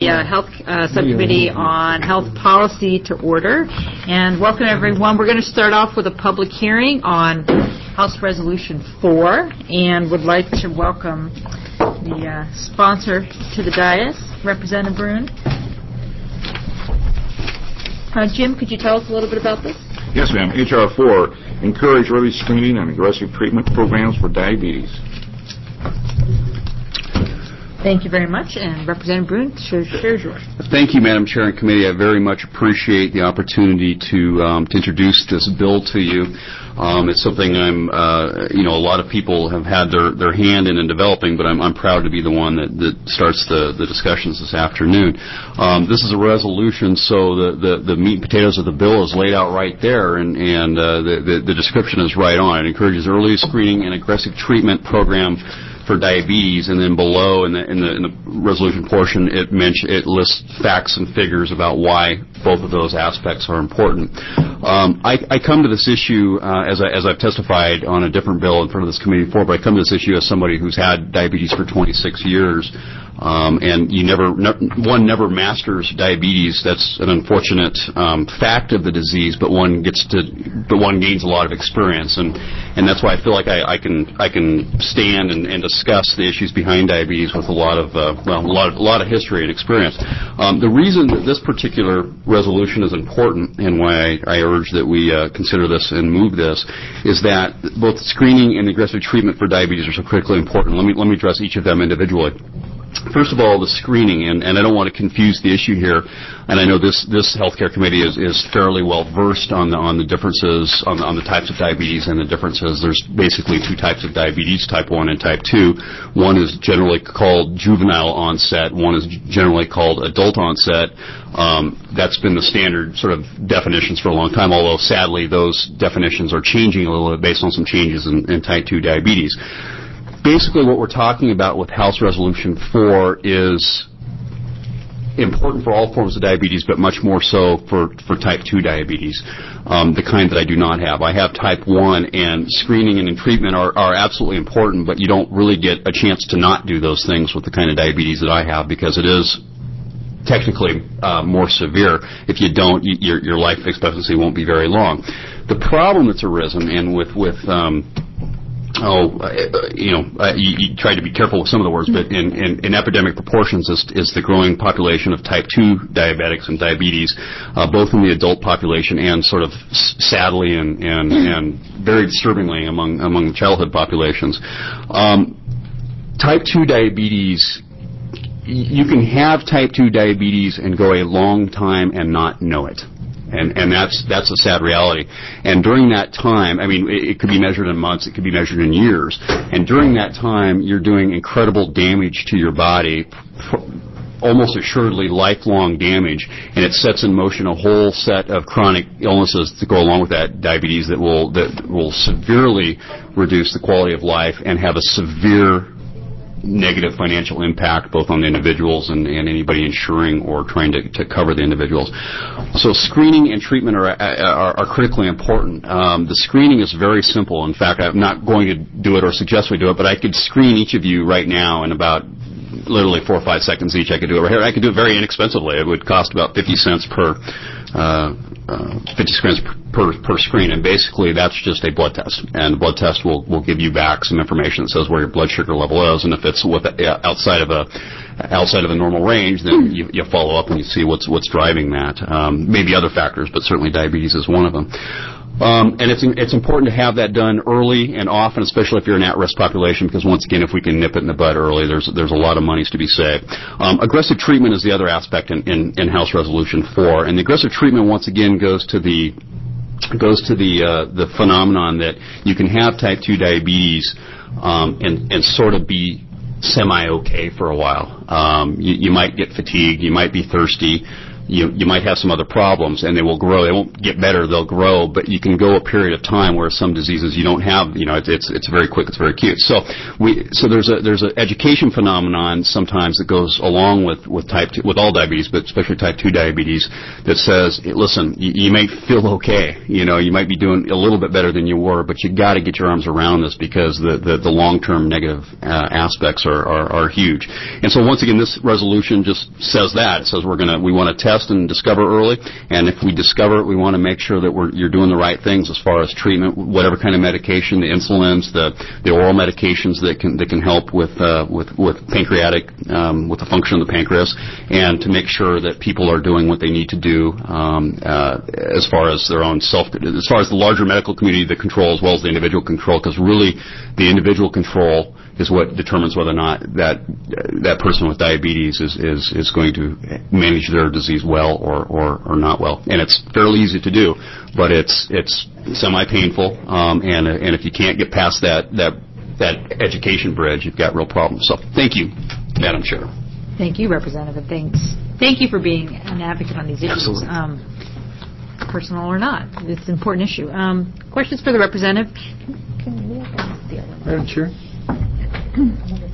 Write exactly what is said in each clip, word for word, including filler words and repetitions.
Uh, health uh, Subcommittee on Health Policy to order. And welcome, everyone. We're going to start off with a public hearing on House Resolution four, and would like to welcome the uh, sponsor to the dais, Representative Brune. Uh, Jim, could you tell us a little bit about this? Yes, ma'am. H R four, encourage early screening and aggressive treatment programs for diabetes. Thank you very much. And Representative Brune, chair is yours. Thank you, Madam Chair and Committee. I very much appreciate the opportunity to um, to introduce this bill to you. Um, it's something I'm, uh, you know, a lot of people have had their, their hand in in developing, but I'm, I'm proud to be the one that, that starts the, the discussions this afternoon. Um, this is a resolution, so the, the, the meat and potatoes of the bill is laid out right there, and, and uh, the, the, the description is right on. It encourages early screening and aggressive treatment program for diabetes, and then below in the in the, in the resolution portion, it mention, it lists facts and figures about why both of those aspects are important. Um, I, I come to this issue uh, as, I, as I've testified on a different bill in front of this committee before, but I come to this issue as somebody who's had diabetes for twenty-six years. Um, and you never, ne- one never masters diabetes. That's an unfortunate um, fact of the disease, but one gets to, but one gains a lot of experience, and and that's why I feel like I, I can I can stand and, and discuss the issues behind diabetes with a lot of uh, well a lot of a lot of history and experience. Um, the reason that this particular resolution is important, and why I, I urge that we uh, consider this and move this, is that both screening and aggressive treatment for diabetes are so critically important. Let me let me address each of them individually. First of all, the screening, and, and I don't want to confuse the issue here, and I know this, this healthcare committee is, is fairly well versed on the, on the differences, on the, on the types of diabetes and the differences. There's basically two types of diabetes, type one and type two. One is generally called juvenile onset. One is generally called adult onset. Um, that's been the standard sort of definitions for a long time, although sadly those definitions are changing a little bit based on some changes in, in type two diabetes. Basically, what we're talking about with House Resolution four is important for all forms of diabetes, but much more so for, for type two diabetes, um, the kind that I do not have. I have type one, and screening and treatment are, are absolutely important, but you don't really get a chance to not do those things with the kind of diabetes that I have, because it is technically uh, more severe. If you don't, you, your, your life expectancy won't be very long. The problem that's arisen, and with, with um, Oh, uh, you know, uh, you, you try to be careful with some of the words, but in, in, in epidemic proportions is, is the growing population of type two diabetics and diabetes, uh, both in the adult population and sort of sadly and, and, and very disturbingly among, among the childhood populations. Um, type two diabetes, you can have type two diabetes and go a long time and not know it. And, and that's that's a sad reality. And during that time, I mean, it, it could be measured in months, it could be measured in years. And during that time, you're doing incredible damage to your body, almost assuredly lifelong damage, and it sets in motion a whole set of chronic illnesses to go along with that diabetes that will that will severely reduce the quality of life and have a severe negative financial impact both on the individuals and, and anybody insuring or trying to, to cover the individuals. So screening and treatment are, are, are critically important. Um, the screening is very simple. In fact, I'm not going to do it or suggest we do it, but I could screen each of you right now in about literally four or five seconds each. I could do it right here. I could do it very inexpensively. It would cost about fifty cents per uh, uh, fifty cents per per screen, and basically that's just a blood test. And the blood test will will give you back some information that says where your blood sugar level is, and if it's with, uh, outside of a outside of the normal range, then you, you follow up and you see what's what's driving that. Um, maybe other factors, but certainly diabetes is one of them. Um, and it's it's important to have that done early and often, especially if you're an at-risk population, because once again, if we can nip it in the bud early, there's there's a lot of monies to be saved. Um, aggressive treatment is the other aspect in, in, in House Resolution four, and the aggressive treatment once again goes to the goes to the uh, the phenomenon that you can have type two diabetes um, and and sort of be semi-okay for a while. Um, you, you might get fatigued, you might be thirsty. you you might have some other problems, and they will grow. They won't get better; they'll grow. But you can go a period of time where some diseases you don't have. You know, it's it's, it's very quick. It's very acute. So we so there's a there's an education phenomenon sometimes that goes along with with type two, with all diabetes, but especially type two diabetes, that says, listen, you, you may feel okay. You know, you might be doing a little bit better than you were, but you got to get your arms around this because the the, the long-term negative uh, aspects are, are are huge. And so once again, this resolution just says that. It says we're gonna we want to test and discover early, and if we discover it, we want to make sure that we're you're doing the right things as far as treatment, whatever kind of medication, the insulins, the the oral medications that can that can help with uh, with with pancreatic um, with the function of the pancreas, and to make sure that people are doing what they need to do um, uh, as far as their own self, as far as the larger medical community that control as well as the individual control, because really the individual control is what determines whether or not that that person with diabetes is, is, is going to manage their disease well or, or, or not well. And it's fairly easy to do, but it's it's semi-painful, um, and and if you can't get past that that that education bridge, you've got real problems. So thank you, Madam Chair. Thank you, Representative. Thanks. Thank you for being an advocate on these issues. Absolutely. Um, personal or not, it's an important issue. Um, questions for the representative? Can we have the other one? Madam Chair? Did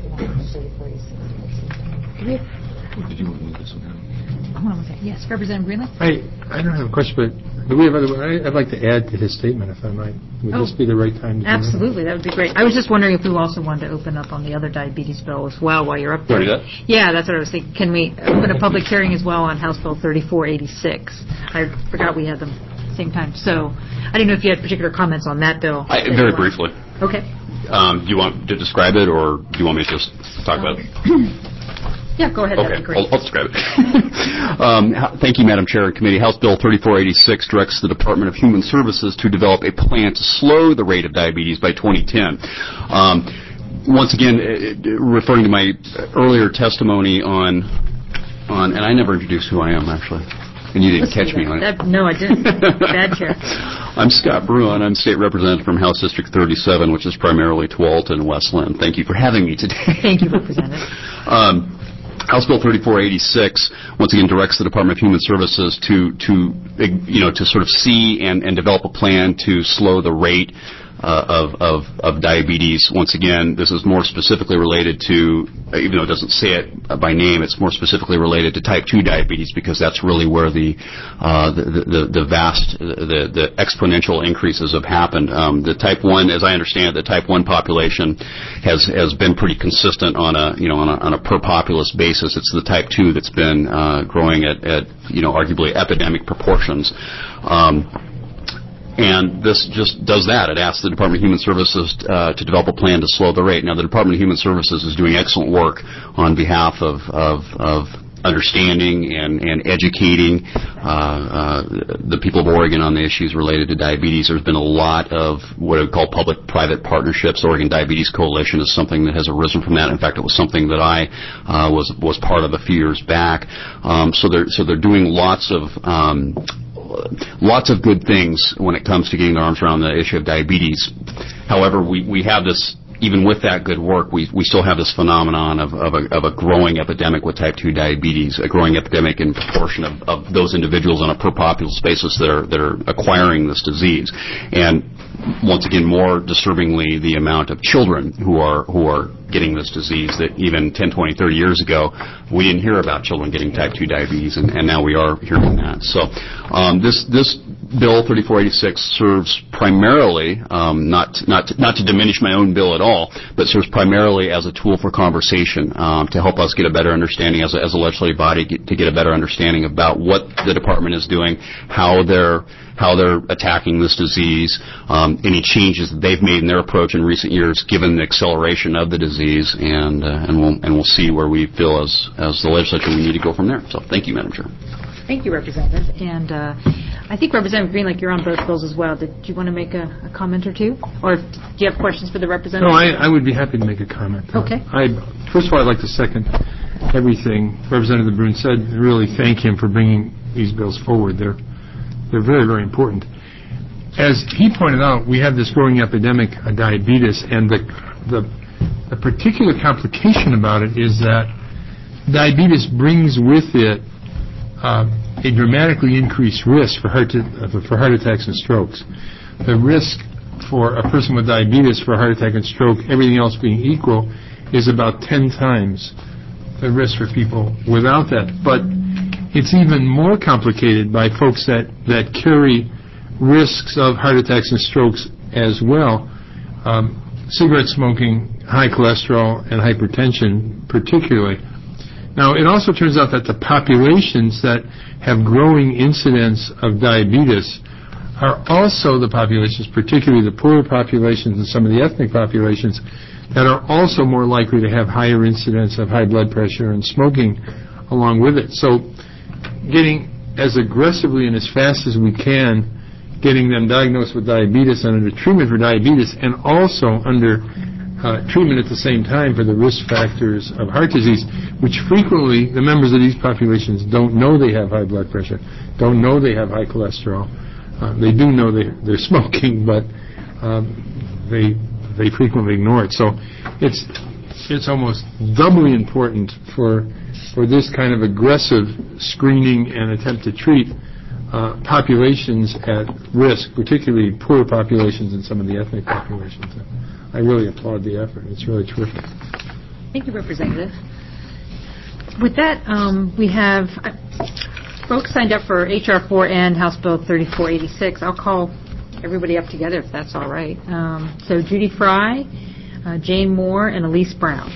you want to move this one down? Hold on one second. Yes, Representative Greenlee? I, I don't have a question, but do we have other, I, I'd like to add to his statement, if I might. Would Oh, this be the right time to do that? Absolutely, that would be great. I was just wondering if we also wanted to open up on the other diabetes bill as well while you're up there. Want to do that? Yeah, that's what I was thinking. Can we open a public hearing as well on House Bill thirty-four eighty-six? I forgot we had them at the same time. So I didn't know if you had particular comments on that bill. I, very briefly. Okay. Um, do you want to describe it, or do you want me to just talk about it? Yeah, go ahead. Okay, That'd be great. I'll, I'll describe it. um, thank you, Madam Chair and Committee. House Bill thirty-four eighty-six directs the Department of Human Services to develop a plan to slow the rate of diabetes by twenty ten. Um, once again, uh, referring to my earlier testimony on, on, and I never introduced who I am, actually. And you didn't catch me on it. That, no, I didn't. Bad chair. I'm Scott Bruin. I'm State Representative from House District thirty-seven, which is primarily Tualatin and West Linn. Thank you for having me today. Thank you, Representative. um, House Bill thirty-four eighty-six once again directs the Department of Human Services to, to you know, to sort of see and, and develop a plan to slow the rate uh, of, of, of diabetes. Once again, this is more specifically related to, even though it doesn't say it by name, it's more specifically related to type two diabetes, because that's really where the uh, the, the, the vast, the, the exponential increases have happened. Um, the type one, as I understand it, the type one population has has been pretty consistent on a you know on a, on a per populace basis. It's the type two that's been uh, growing at, at you know arguably epidemic proportions. Um, And this just does that. It asks the Department of Human Services uh, to develop a plan to slow the rate. Now, the Department of Human Services is doing excellent work on behalf of, of, of understanding and, and educating uh, uh, the people of Oregon on the issues related to diabetes. There's been a lot of what I would call public-private partnerships. The Oregon Diabetes Coalition is something that has arisen from that. In fact, it was something that I uh, was was part of a few years back. Um, so they're so they're doing lots of um, lots of good things when it comes to getting their arms around the issue of diabetes. However, we, we have this, even with that good work, we, we still have this phenomenon of, of, a, of a growing epidemic with type two diabetes, a growing epidemic in proportion of, of those individuals on a per populace basis that are, that are acquiring this disease. And once again, more disturbingly, the amount of children who are who are getting this disease that even ten, twenty, thirty years ago, we didn't hear about children getting type two diabetes, and, and now we are hearing that. So um, this this bill thirty-four eighty-six serves primarily, um, not not to, not to diminish my own bill at all, but serves primarily as a tool for conversation um, to help us get a better understanding as a, as a legislative body get, to get a better understanding about what the department is doing, how they're how they're attacking this disease, um, any changes that they've made in their approach in recent years, given the acceleration of the disease, and uh, and we'll and we'll see where we feel as as the legislature we need to go from there. So, thank you, Madam Chair. Thank you, Representative. And uh, I think Representative Greenlee, you're on both bills as well. Did you want to make a, a comment or two, or do you have questions for the representative? No, I, I would be happy to make a comment. Okay. I first of all, I'd like to second everything Representative Bruin said, and really thank him for bringing these bills forward. They're They're very, very important. As he pointed out, we have this growing epidemic of diabetes, and the, the, the particular complication about it is that diabetes brings with it uh, a dramatically increased risk for heart, to, for heart attacks and strokes. The risk for a person with diabetes for a heart attack and stroke, everything else being equal, is about ten times the risk for people without that. But it's even more complicated by folks that, that carry risks of heart attacks and strokes as well. Um, cigarette smoking, high cholesterol, and hypertension particularly. Now, it also turns out that the populations that have growing incidence of diabetes are also the populations, particularly the poorer populations and some of the ethnic populations, that are also more likely to have higher incidence of high blood pressure and smoking along with it. So getting as aggressively and as fast as we can, getting them diagnosed with diabetes and under treatment for diabetes, and also under uh, treatment at the same time for the risk factors of heart disease, which frequently the members of these populations don't know they have high blood pressure, don't know they have high cholesterol. Uh, they do know they, they're smoking, but um, they they frequently ignore it. So it's it's almost doubly important for for this kind of aggressive screening and attempt to treat uh, populations at risk, particularly poor populations and some of the ethnic populations. I really applaud the effort. It's really terrific. Thank you, Representative. With that, um, we have uh, folks signed up for H R four and House Bill thirty-four eighty-six. I'll call everybody up together if that's all right. Um, so Judy Fry, uh, Jane Moore, and Elise Brown.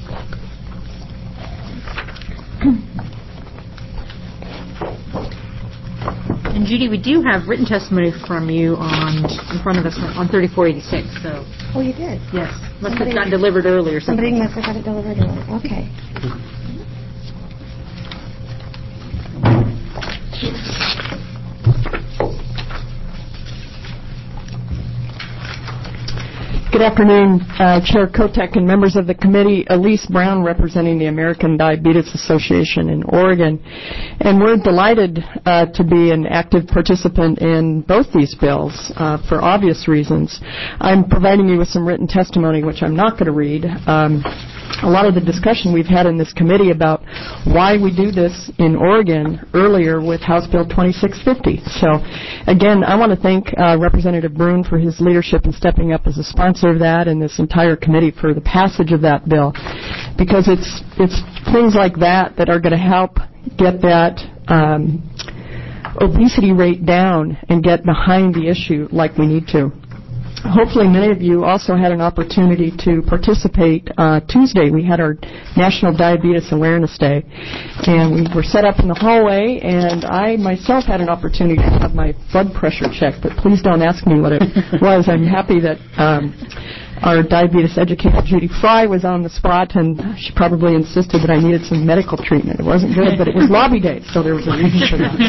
And Judy, we do have written testimony from you on in front of us on thirty-four eighty-six. So. Oh, you did? Yes. Must have gotten delivered early or something. Somebody must have got it delivered early. Okay. Good afternoon, uh, Chair Kotek and members of the committee. Elise Brown, representing the American Diabetes Association in Oregon. And we're delighted uh, to be an active participant in both these bills uh, for obvious reasons. I'm providing you with some written testimony, which I'm not going to read. Um, a lot of the discussion we've had in this committee about why we do this in Oregon earlier with House Bill twenty-six fifty. So, again, I want to thank uh, Representative Brune for his leadership in stepping up as a sponsor of that, and this entire committee for the passage of that bill, because it's it's things like that that are going to help get that um, obesity rate down and get behind the issue like we need to. Hopefully many of you also had an opportunity to participate. Uh, Tuesday we had our National Diabetes Awareness Day, and we were set up in the hallway, and I myself had an opportunity to have my blood pressure checked, but please don't ask me what it was. I'm happy that um, our diabetes educator, Judy Fry, was on the spot, and she probably insisted that I needed some medical treatment. It wasn't good, but it was lobby day, so there was a reason for that.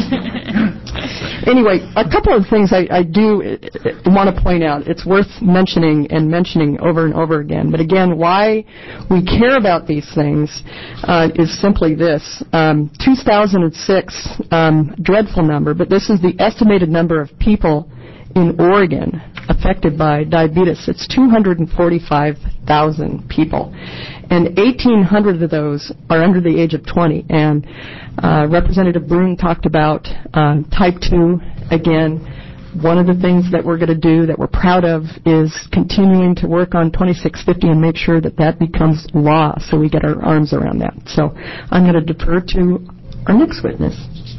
Anyway, a couple of things I, I do want to point out. It's worth mentioning and mentioning over and over again. But again, why we care about these things uh, is simply this. Um, two thousand six, um, dreadful number, but this is the estimated number of people in Oregon affected by diabetes. It's two hundred forty-five thousand people, and eighteen hundred of those are under the age of twenty. And uh, Representative Brune talked about uh, type two. Again, one of the things that we're going to do that we're proud of is continuing to work on twenty-six fifty and make sure that that becomes law, so we get our arms around that. So I'm going to defer to our next witness.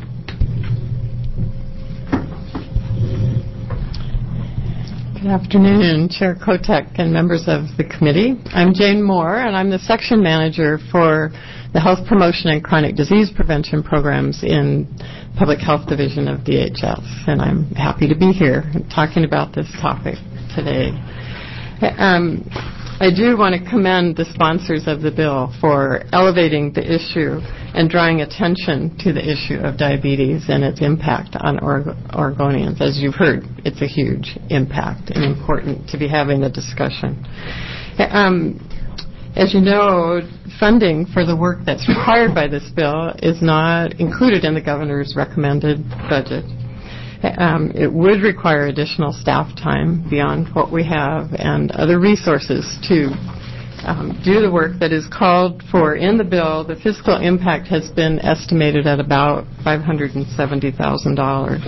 Good afternoon, Chair Kotek and members of the committee. I'm Jane Moore, and I'm the section manager for the Health Promotion and Chronic Disease Prevention Programs in Public Health Division of D H S, and I'm happy to be here talking about this topic today. Um, I do want to commend the sponsors of the bill for elevating the issue and drawing attention to the issue of diabetes and its impact on Oreg- Oregonians. As you've heard, it's a huge impact and important to be having the discussion. Um, as you know, funding for the work that's required by this bill is not included in the governor's recommended budget. Um, it would require additional staff time beyond what we have and other resources to um, do the work that is called for in the bill, the fiscal impact has been estimated at about five hundred seventy thousand dollars.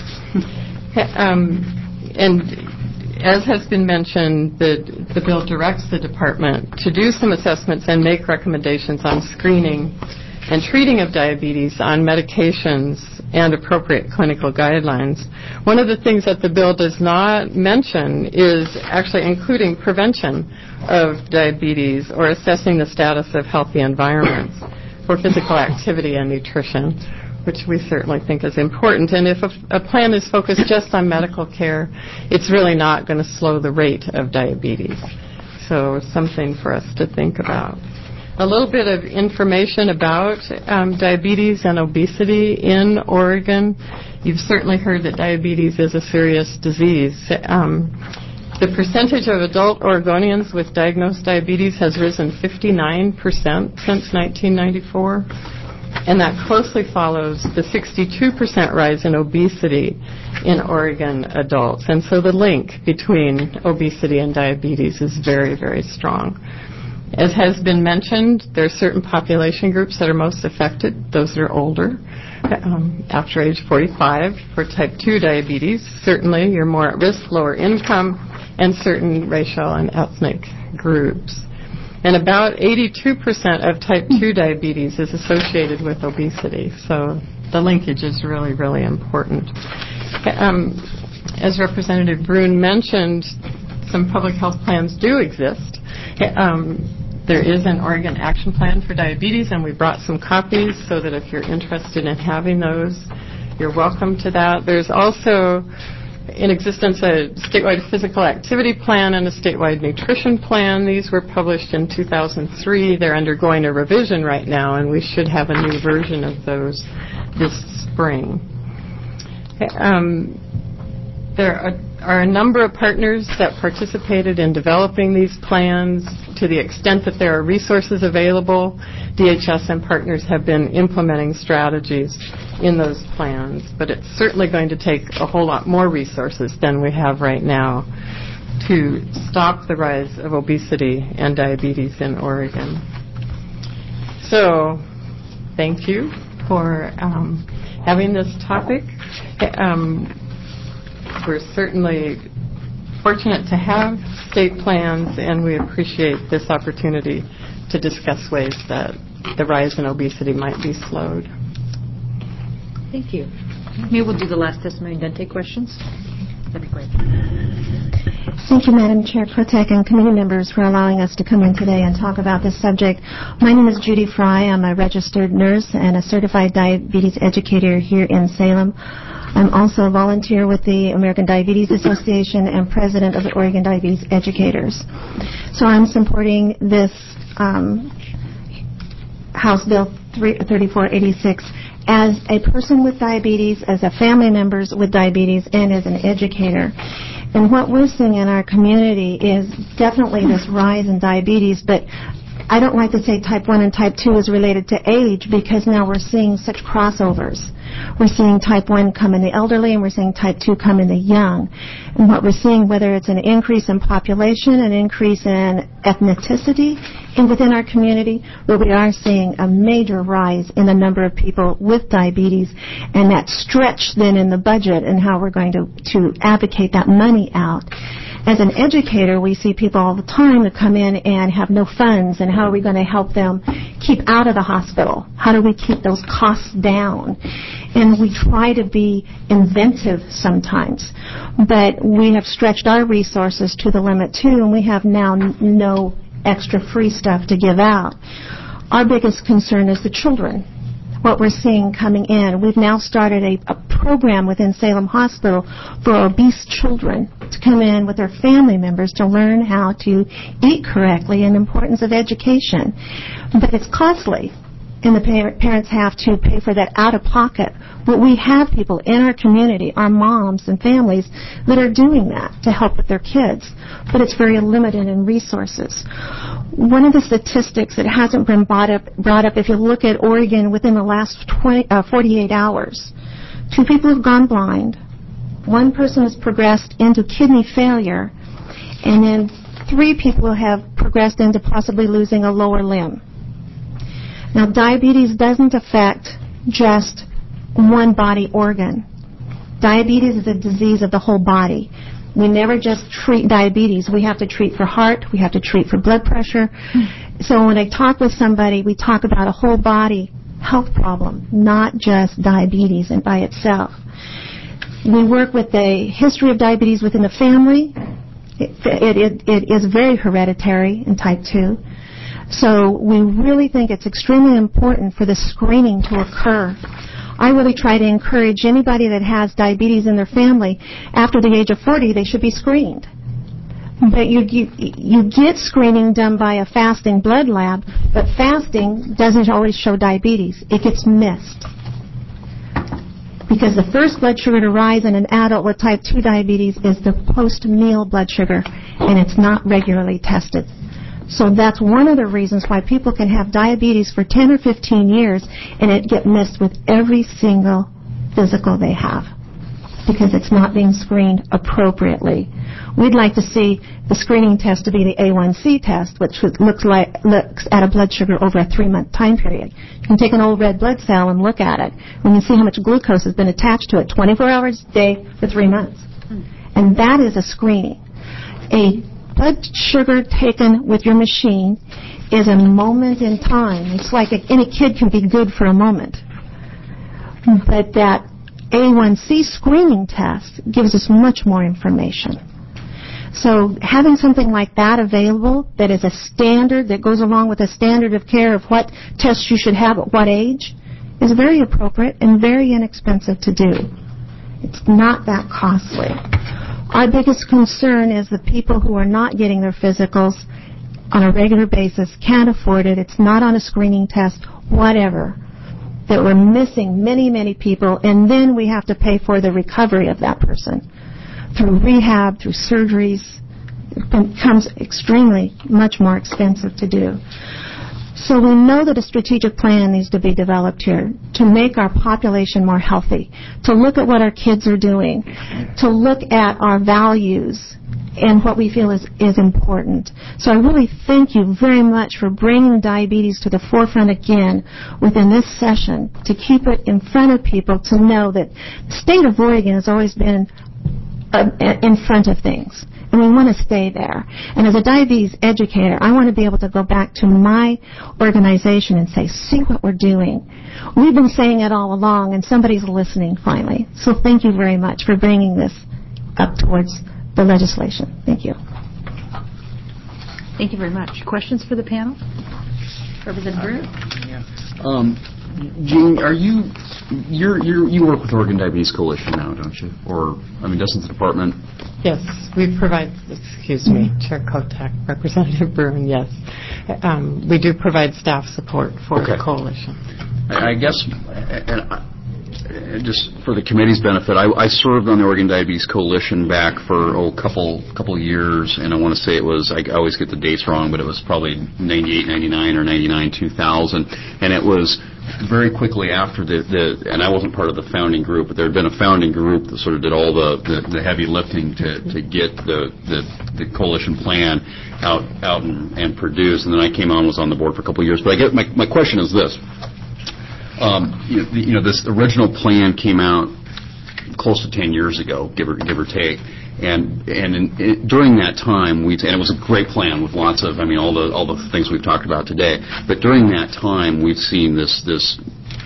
um, and as has been mentioned, the, the bill directs the department to do some assessments and make recommendations on screening and treating of diabetes, on medications and appropriate clinical guidelines. One of the things that the bill does not mention is actually including prevention of diabetes or assessing the status of healthy environments for physical activity and nutrition, which we certainly think is important. And if a, a plan is focused just on medical care, it's really not going to slow the rate of diabetes. So something for us to think about. A little bit of information about um, diabetes and obesity in Oregon. You've certainly heard that diabetes is a serious disease. Um, the percentage of adult Oregonians with diagnosed diabetes has risen fifty-nine percent since nineteen ninety-four, and that closely follows the sixty-two percent rise in obesity in Oregon adults. And so the link between obesity and diabetes is very, very strong. As has been mentioned, there are certain population groups that are most affected, those that are older, um, after age forty-five, for type two diabetes. Certainly, you're more at risk, lower income, and certain racial and ethnic groups. And about eighty-two percent of type two diabetes is associated with obesity, so the linkage is really, really important. Um, as Representative Brune mentioned, some public health plans do exist. Um, there is an Oregon Action Plan for Diabetes, and we brought some copies so that if you're interested in having those, you're welcome to that. There's also in existence a statewide physical activity plan and a statewide nutrition plan. These were published in two thousand three. They're undergoing a revision right now, and we should have a new version of those this spring. Um, there are are a number of partners that participated in developing these plans. To the extent that there are resources available, D H S and partners have been implementing strategies in those plans, but it's certainly going to take a whole lot more resources than we have right now to stop the rise of obesity and diabetes in Oregon. So, thank you for um, having this topic. Um, We're certainly fortunate to have state plans, and we appreciate this opportunity to discuss ways that the rise in obesity might be slowed. Thank you. Maybe we'll do the last testimony and then take questions. That'd be great. Thank you, Madam Chair Kotek and committee members, for allowing us to come in today and talk about this subject. My name is Judy Fry. I'm a registered nurse and a certified diabetes educator here in Salem. I'm also a volunteer with the American Diabetes Association and president of the Oregon Diabetes Educators. So I'm supporting this um, House Bill thirty-four eighty-six as a person with diabetes, as a family member with diabetes, and as an educator. And what we're seeing in our community is definitely this rise in diabetes, but I don't like to say type one and type two is related to age, because now we're seeing such crossovers. We're seeing type one come in the elderly, and we're seeing type two come in the young. And what we're seeing, whether it's an increase in population, an increase in ethnicity and within our community, where we are seeing a major rise in the number of people with diabetes, and that stretch then in the budget and how we're going to, to advocate that money out. As an educator, we see people all the time that come in and have no funds, and how are we going to help them keep out of the hospital? How do we keep those costs down? And we try to be inventive sometimes, but we have stretched our resources to the limit too, and we have now n- no extra free stuff to give out. Our biggest concern is the children. What we're seeing coming in. We've now started a, a program within Salem Hospital for obese children to come in with their family members to learn how to eat correctly and the importance of education. But it's costly, and the par- parents have to pay for that out of pocket. But we have people in our community, our moms and families, that are doing that to help with their kids. But it's very limited in resources. One of the statistics that hasn't been brought up, brought up if you look at Oregon within the last twenty, uh, forty-eight hours, two people have gone blind, one person has progressed into kidney failure, and then three people have progressed progressed into possibly losing a lower limb. Now, diabetes doesn't affect just one body organ. Diabetes is a disease of the whole body. We never just treat diabetes. We have to treat for heart. We have to treat for blood pressure. So when I talk with somebody, we talk about a whole body health problem, not just diabetes and by itself. We work with a history of diabetes within the family. It, it, it, it is very hereditary in type two. So we really think it's extremely important for the screening to occur. I really try to encourage anybody that has diabetes in their family, after the age of forty, they should be screened. But you, you, you get screening done by a fasting blood lab, but fasting doesn't always show diabetes. It gets missed. Because the first blood sugar to rise in an adult with type two diabetes is the post-meal blood sugar, and it's not regularly tested. So that's one of the reasons why people can have diabetes for ten or fifteen years and it get missed with every single physical they have because it's not being screened appropriately. We'd like to see the screening test to be the A one C test, which looks like looks at a blood sugar over a three-month time period. You can take an old red blood cell and look at it. We can see how much glucose has been attached to it twenty-four hours a day for three months. And that is a screening. A blood sugar taken with your machine is a moment in time. It's like a, any kid can be good for a moment. But that A one C screening test gives us much more information. So having something like that available that is a standard, that goes along with a standard of care of what tests you should have at what age, is very appropriate and very inexpensive to do. It's not that costly. Our biggest concern is the people who are not getting their physicals on a regular basis, can't afford it, it's not on a screening test, whatever, that we're missing many, many people, and then we have to pay for the recovery of that person through rehab, through surgeries. It becomes extremely much more expensive to do. So we know that a strategic plan needs to be developed here to make our population more healthy, to look at what our kids are doing, to look at our values and what we feel is, is important. So I really thank you very much for bringing diabetes to the forefront again within this session, to keep it in front of people, to know that the state of Oregon has always been uh, in front of things. And we want to stay there. And as a diabetes educator, I want to be able to go back to my organization and say, see what we're doing. We've been saying it all along, and somebody's listening finally. So thank you very much for bringing this up towards the legislation. Thank you. Thank you very much. Questions for the panel? Representative Brew? Yeah. Um, Jean, are you, you're, you're, you work with Oregon Diabetes Coalition now, don't you? Or, I mean, doesn't the department? Yes, we provide, excuse me, Chair Kotek, Representative Bruin, yes. Um, we do provide staff support for okay. the coalition. I, I guess, and I, just for the committee's benefit, I, I served on the Oregon Diabetes Coalition back for oh, a couple couple years, and I want to say it was, I always get the dates wrong, but it was probably ninety-eight, ninety-nine, or ninety-nine, two thousand, and it was very quickly after the, the, and I wasn't part of the founding group, but there had been a founding group that sort of did all the, the, the heavy lifting to, to get the, the, the coalition plan out out and, and produced, and then I came on, was on the board for a couple of years. But I get, my, my question is this. Um, you, know, the, you know, this original plan came out close to ten years ago, give or, give or take. And and in, in, during that time, we and it was a great plan with lots of, I mean, all the all the things we've talked about today. But during that time, we've seen this this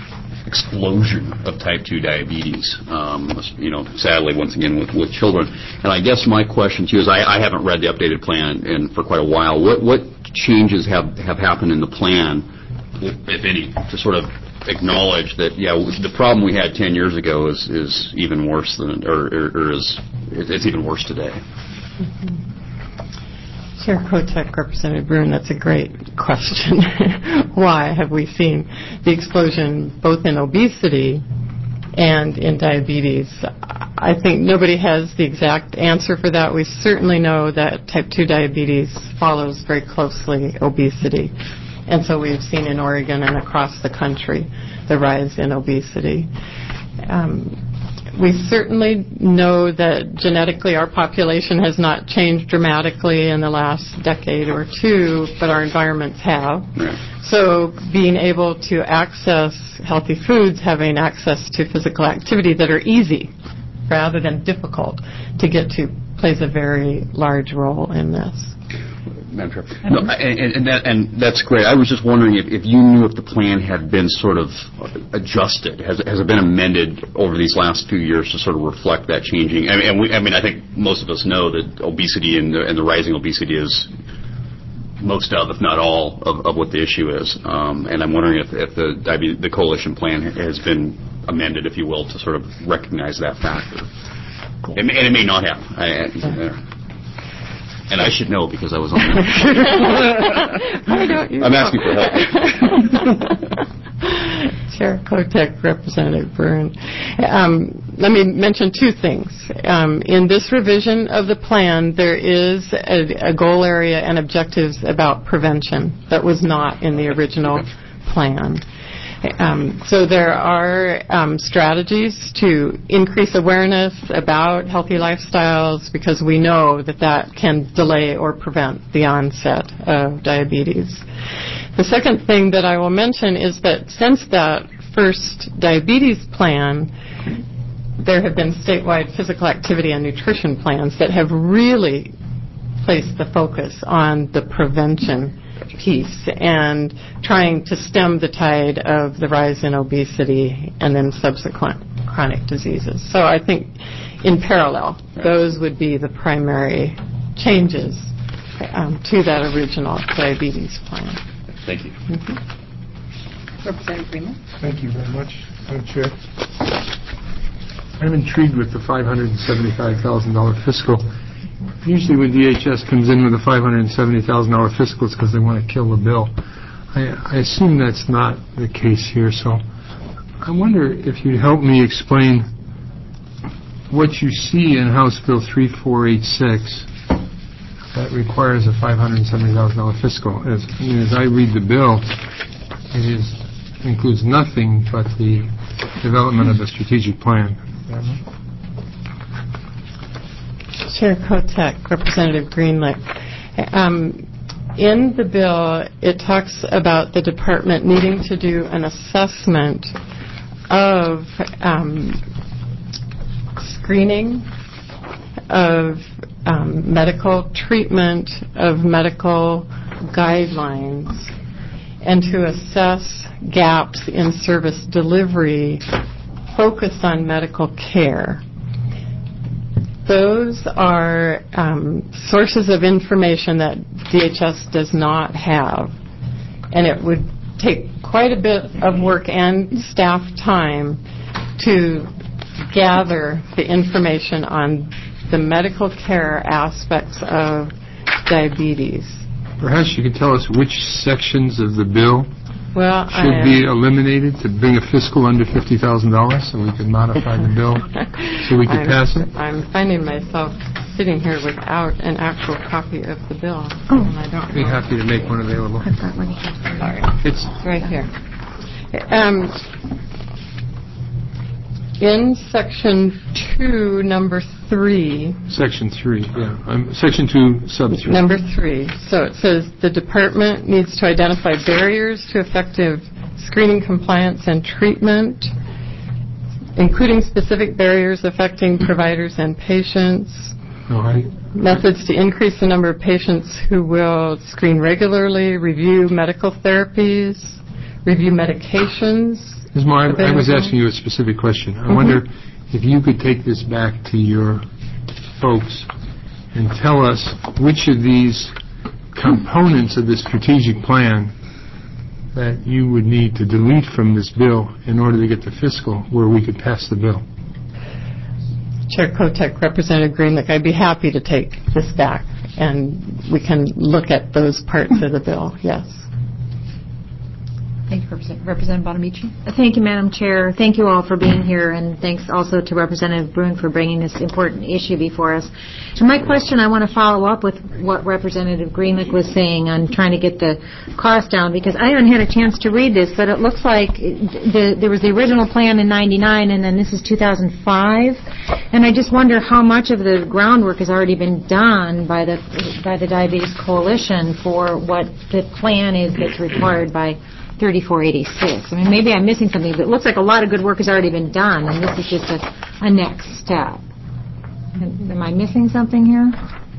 explosion of type two diabetes. Um, you know, sadly, once again with, with children. And I guess my question to you is, I, I haven't read the updated plan in for quite a while. What what changes have have happened in the plan, if any, to sort of acknowledge that, yeah, the problem we had ten years ago is, is even worse than, or, or, or is, it's even worse today? Mm-hmm. Chair Kotek, Representative Bruin, that's a great question. Why have we seen the explosion both in obesity and in diabetes? I think nobody has the exact answer for that. We certainly know that type two diabetes follows very closely obesity. And so we've seen in Oregon and across the country the rise in obesity. Um, we certainly know that genetically our population has not changed dramatically in the last decade or two, but our environments have. Right. So being able to access healthy foods, having access to physical activity that are easy rather than difficult to get to, plays a very large role in this. Madam Chair. No, and, and, that, and that's great. I was just wondering if, if you knew if the plan had been sort of adjusted. Has, has it been amended over these last few years to sort of reflect that changing? I mean, and we, I mean, I think most of us know that obesity and the, and the rising obesity is most of, if not all, of, of what the issue is. Um, and I'm wondering if, if the diabetes, the coalition plan has been amended, if you will, to sort of recognize that factor. It may, and it may not have. I, I, And I should know because I was on there. Why don't you I'm know? asking for help. Chair Kotek, Representative Byrne. Um, let me mention two things. Um, in this revision of the plan, there is a, a goal area and objectives about prevention that was not in the original plan. Um, so there are um, strategies to increase awareness about healthy lifestyles because we know that that can delay or prevent the onset of diabetes. The second thing that I will mention is that since that first diabetes plan, there have been statewide physical activity and nutrition plans that have really placed the focus on the prevention piece and trying to stem the tide of the rise in obesity and then subsequent chronic diseases. So I think in parallel, those would be the primary changes um, to that original diabetes plan. Thank you. Mm-hmm. Representative Greenman. Thank you very much, Madam Chair. I'm intrigued with the five hundred seventy-five thousand dollars fiscal. Usually when D H S comes in with a five hundred seventy thousand dollars fiscal, it's because they want to kill the bill. I, I assume that's not the case here, so I wonder if you'd help me explain what you see in House Bill three four eight six that requires a five hundred seventy thousand dollars fiscal. As, I mean, as I read the bill, it is, includes nothing but the development of a strategic plan. Chair Kotek, Representative Greenlick. Um, in the bill, it talks about the department needing to do an assessment of um, screening, of um, medical treatment, of medical guidelines, and to assess gaps in service delivery focused on medical care. Those are um, sources of information that D H S does not have, and it would take quite a bit of work and staff time to gather the information on the medical care aspects of diabetes. Perhaps you could tell us which sections of the bill Well, should I, be eliminated to bring a fiscal under fifty thousand dollars so we could modify the bill so we could I'm, pass it? I'm finding myself sitting here without an actual copy of the bill. Oh. And I don't I'd be know. happy to make one available. I've got one here. Sorry. It's Right here. Um, in section two, number three, section three, yeah. Um, section two, sub three. number three, so it says the department needs to identify barriers to effective screening, compliance, and treatment, including specific barriers affecting providers and patients, No, I, methods to increase the number of patients who will screen regularly, review medical therapies, review medications. Miz Moore, I, I was available. asking you a specific question. I Mhm. wonder if you could take this back to your folks and tell us which of these components of the strategic plan that you would need to delete from this bill in order to get the fiscal where we could pass the bill. Chair Kotek, Representative Greenlick, I'd be happy to take this back, and we can look at those parts of the bill, yes. Thank you, Representative, Representative Bonamici. Thank you, Madam Chair. Thank you all for being here, and thanks also to Representative Brune for bringing this important issue before us. To my question, I want to follow up with what Representative Greenlick was saying on trying to get the cost down, because I haven't had a chance to read this, but it looks like the, there was the original plan in ninety-nine, and then this is two thousand five, and I just wonder how much of the groundwork has already been done by the by the Diabetes Coalition for what the plan is that's required by thirty-four eighty-six. I mean, maybe I'm missing something, but it looks like a lot of good work has already been done, and this is just a, a next step. Am I missing something here?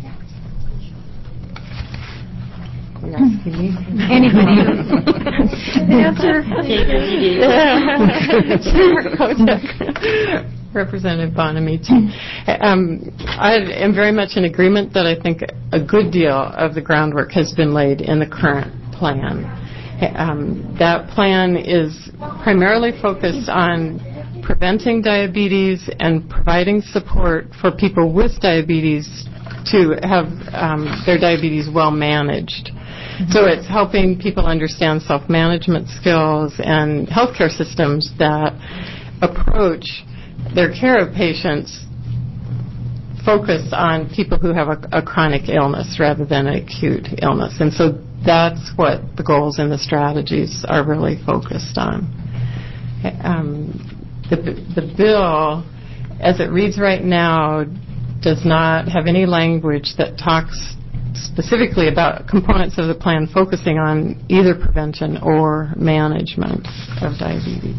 Anybody? Answer. Representative Bonamici. Um, I am very much in agreement that I think a good deal of the groundwork has been laid in the current plan. Um, that plan is primarily focused on preventing diabetes and providing support for people with diabetes to have um, their diabetes well managed. Mm-hmm. So it's helping people understand self-management skills and healthcare systems that approach their care of patients focused on people who have a, a chronic illness rather than an acute illness. And so that's what the goals and the strategies are really focused on. Um, the, the bill, as it reads right now, does not have any language that talks specifically about components of the plan focusing on either prevention or management of diabetes.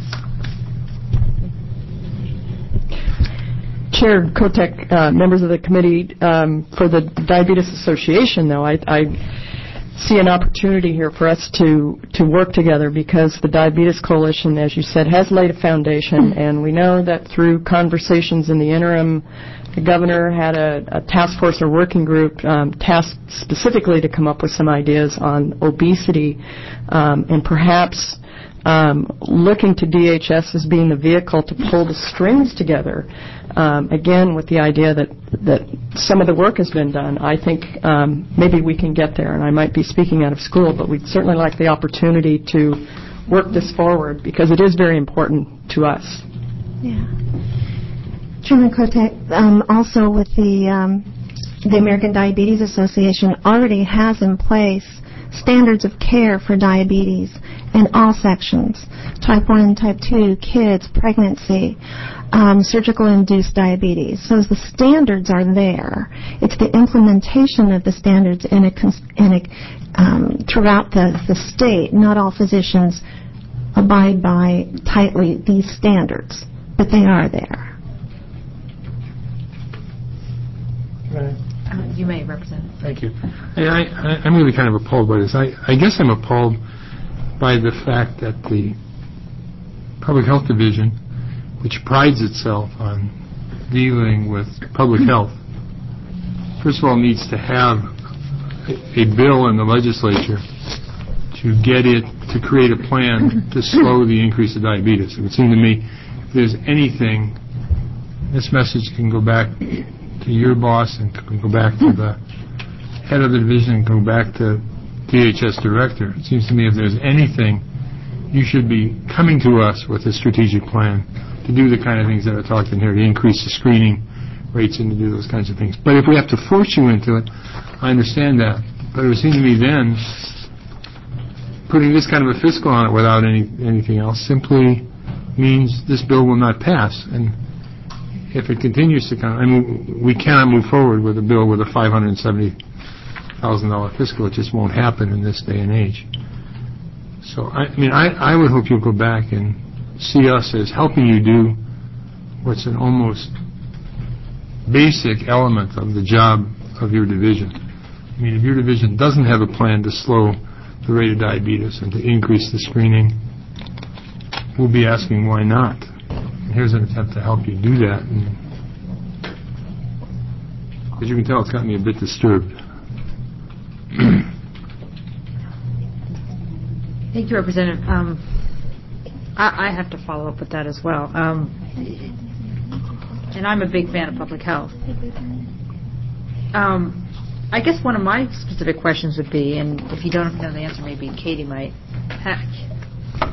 Chair Kotek, uh, members of the committee, um, for the Diabetes Association, though, I, I see an opportunity here for us to, to work together, because the Diabetes Coalition, as you said, has laid a foundation, and we know that through conversations in the interim, the governor had a, a task force or working group um, tasked specifically to come up with some ideas on obesity, um, and perhaps um, looking to D H S as being the vehicle to pull the strings together. Um, again, with the idea that, that some of the work has been done, I think um, maybe we can get there. And I might be speaking out of school, but we'd certainly like the opportunity to work this forward, because it is very important to us. Yeah. Chairman Kotek, um, also with the um, the American Diabetes Association already has in place standards of care for diabetes in all sections, type one and type two, kids, pregnancy, um, surgical-induced diabetes. So the standards are there. It's the implementation of the standards in a, in a, um, throughout the, the state. Not all physicians abide by tightly these standards, but they are there. Right. Uh, you may, Representative. Thank you. Hey, I, I, I'm really kind of appalled by this. I, I guess I'm appalled by the fact that the Public Health Division, which prides itself on dealing with public health, first of all needs to have a, a bill in the legislature to get it to create a plan to slow the increase of diabetes. It would seem to me if there's anything, this message can go back to your boss and can go back to the head of the division and go back to D H S director. It seems to me if there's anything, you should be coming to us with a strategic plan to do the kind of things that are talked in here, to increase the screening rates and to do those kinds of things. But if we have to force you into it, I understand that. But it would seem to me then putting this kind of a fiscal on it without any anything else simply means this bill will not pass. And if it continues to come, I mean, we cannot move forward with a bill with a five hundred seventy thousand dollars fiscal. It just won't happen in this day and age. So, I, I mean, I, I would hope you'll go back and see us as helping you do what's an almost basic element of the job of your division. I mean, if your division doesn't have a plan to slow the rate of diabetes and to increase the screening, we'll be asking why not. And here's an attempt to help you do that. And as you can tell, it's got me a bit disturbed. Thank you, Representative. Um, I, I have to follow up with that as well. Um, and I'm a big fan of public health. Um, I guess one of my specific questions would be, and if you don't know the answer, maybe Katie might. Ha-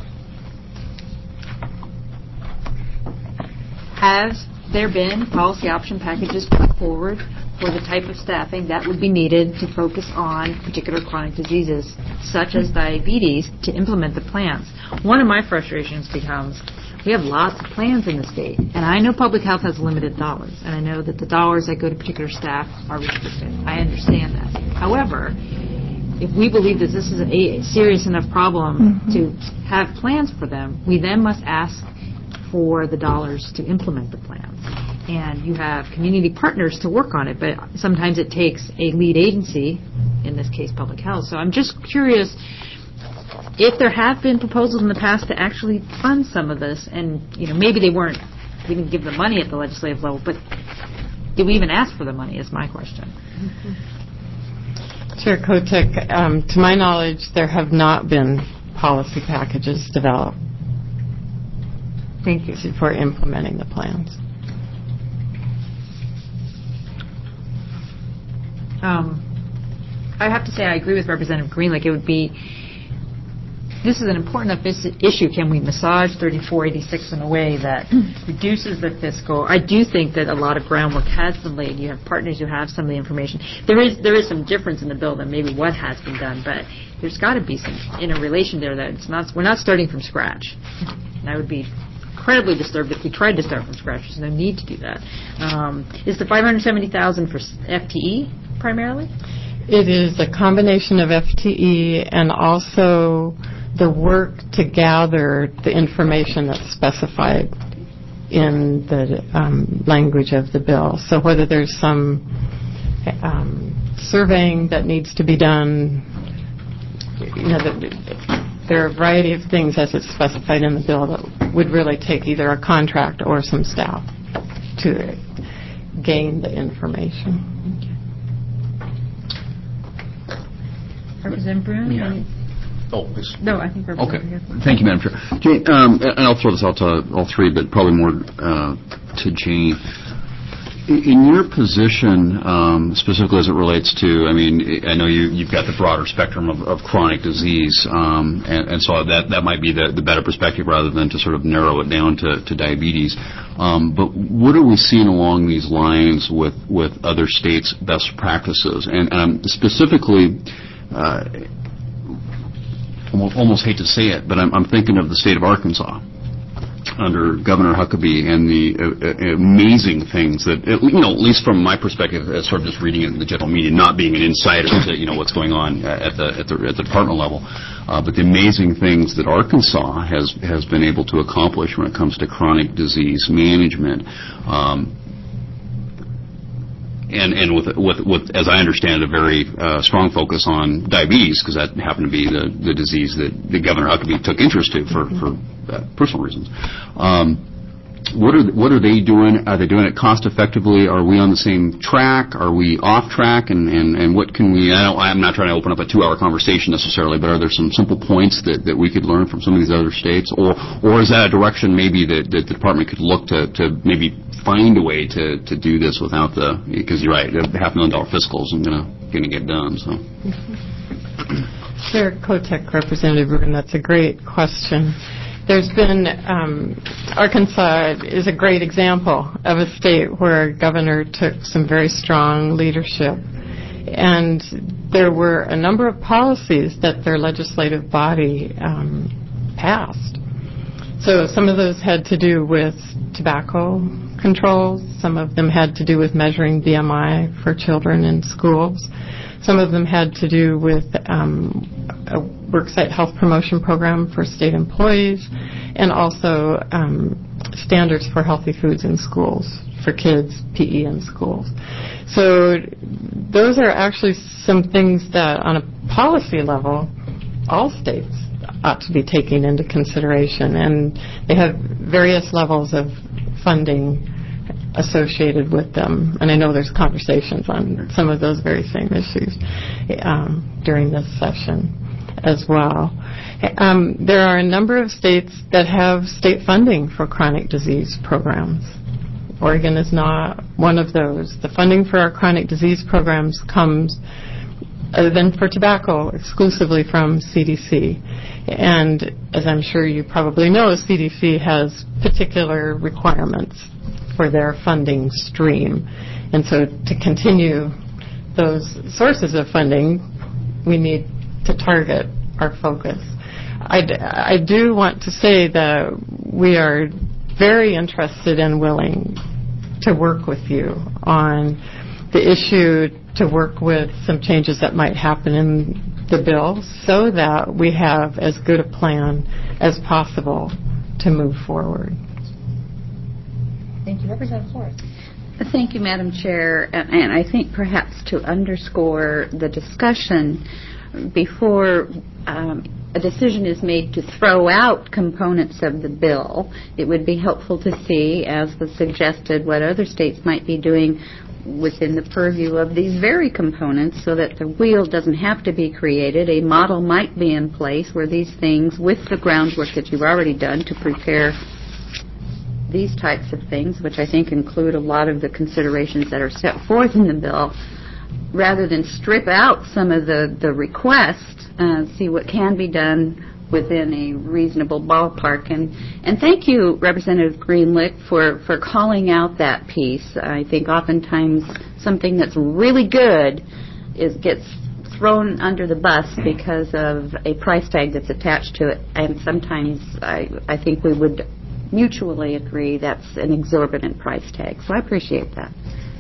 Has there been policy option packages put forward for the type of staffing that would be needed to focus on particular chronic diseases, such as diabetes, to implement the plans? One of my frustrations becomes we have lots of plans in the state, and I know public health has limited dollars, and I know that the dollars that go to particular staff are restricted. I understand that. However, if we believe that this is a serious enough problem mm-hmm. to have plans for them, we then must ask for the dollars to implement the plans. And you have community partners to work on it, but sometimes it takes a lead agency, in this case public health. So I'm just curious if there have been proposals in the past to actually fund some of this, and you know maybe they weren't, we didn't give the money at the legislative level, but did we even ask for the money is my question. Mm-hmm. Chair Kotek, um, to my knowledge, there have not been policy packages developed. Thank you. For implementing the plans. Um, I have to say I agree with Representative Green. Like it would be, this is an important enough is- issue. Can we massage thirty-four eighty-six in a way that reduces the fiscal? I do think that a lot of groundwork has been laid. You have partners who have some of the information. There is there is some difference in the bill than maybe what has been done, but there's got to be some interrelation there that it's not. We're not starting from scratch. And I would be incredibly disturbed if we tried to start from scratch. There's no need to do that. Um, is the five hundred seventy thousand dollars for F T E primarily? It is a combination of F T E and also the work to gather the information that's specified in the um, language of the bill. So whether there's some um, surveying that needs to be done, you know, the, there are a variety of things as it's specified in the bill that would really take either a contract or some staff to gain the information. Representative Brune? Yeah. Oh, please. No, I think Representative. Okay. Thank you, Madam Chair. Jane, um, and I'll throw this out to all three, but probably more uh, to Jane. In your position, um, specifically as it relates to, I mean, I know you, you've got the broader spectrum of, of chronic disease, um, and, and so that, that might be the, the better perspective rather than to sort of narrow it down to, to diabetes. Um, but what are we seeing along these lines with, with other states' best practices? And um, specifically, uh, almost, almost hate to say it, but I'm, I'm thinking of the state of Arkansas under Governor Huckabee and the uh, uh, amazing things that, uh, you know, at least from my perspective, as sort of just reading it in the general media, not being an insider to, you know, what's going on at the at the, at the department level, uh, but the amazing things that Arkansas has has been able to accomplish when it comes to chronic disease management. Um, And, and with, with, with, as I understand, a very uh, strong focus on diabetes, because that happened to be the, the disease that, that Governor Huckabee took interest to for, for uh, personal reasons. Um, what are what are they doing? Are they doing it cost effectively? Are we on the same track? Are we off track? And, and, and what can we? I don't, I'm not trying to open up a two-hour conversation necessarily, but are there some simple points that, that we could learn from some of these other states, or or is that a direction maybe that, that the department could look to, to maybe find a way to, to do this without the, because you're right, the half million dollar fiscal isn't going to get done. So, Chair Kotek, Representative Rubin, that's a great question. There's been, um, Arkansas is a great example of a state where a governor took some very strong leadership. And there were a number of policies that their legislative body um, passed. So some of those had to do with tobacco controls. Some of them had to do with measuring B M I for children in schools. Some of them had to do with um, a worksite health promotion program for state employees, and also um, standards for healthy foods in schools for kids, P E in schools. So those are actually some things that on a policy level, all states ought to be taking into consideration, and they have various levels of funding associated with them. And I know there's conversations on some of those very same issues um, during this session as well. Um, there are a number of states that have state funding for chronic disease programs. Oregon is not one of those. The funding for our chronic disease programs comes, other than for tobacco, exclusively from C D C. And as I'm sure you probably know, C D C has particular requirements for their funding stream. And so to continue those sources of funding, we need to target our focus. I, d- I do want to say that we are very interested and willing to work with you on the issue, to work with some changes that might happen in the bill so that we have as good a plan as possible to move forward. Thank you. Representative Flores. Thank you, Madam Chair. And, and I think perhaps to underscore the discussion, before um, a decision is made to throw out components of the bill, it would be helpful to see, as was suggested, what other states might be doing within the purview of these very components so that the wheel doesn't have to be created. A model might be in place where these things, with the groundwork that you've already done to prepare these types of things, which I think include a lot of the considerations that are set forth in the bill, rather than strip out some of the, the requests, uh, see what can be done within a reasonable ballpark. And, and thank you, Representative Greenlick, for, for calling out that piece. I think oftentimes something that's really good is gets thrown under the bus because of a price tag that's attached to it. And sometimes I, I think we would mutually agree that's an exorbitant price tag. So I appreciate that.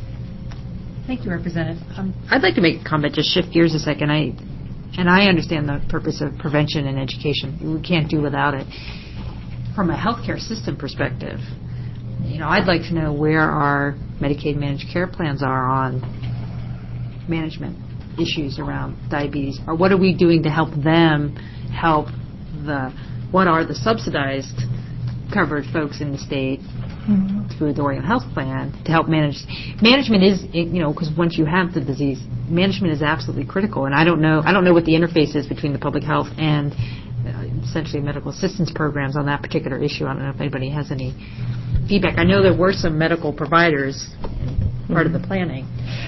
Thank you, Representative. Um, I'd like to make a comment, just shift gears a second. I, and I understand the purpose of prevention and education. We can't do without it. From a healthcare system perspective, you know, I'd like to know where our Medicaid managed care plans are on management issues around diabetes, or what are we doing to help them help the, what are the subsidized covered folks in the state mm-hmm. through the Oregon Health Plan to help manage. Management is, you know, because once you have the disease, management is absolutely critical. And I don't know, I don't know what the interface is between the public health and uh, essentially medical assistance programs on that particular issue. I don't know if anybody has any feedback. I know there were some medical providers mm-hmm. part of the planning.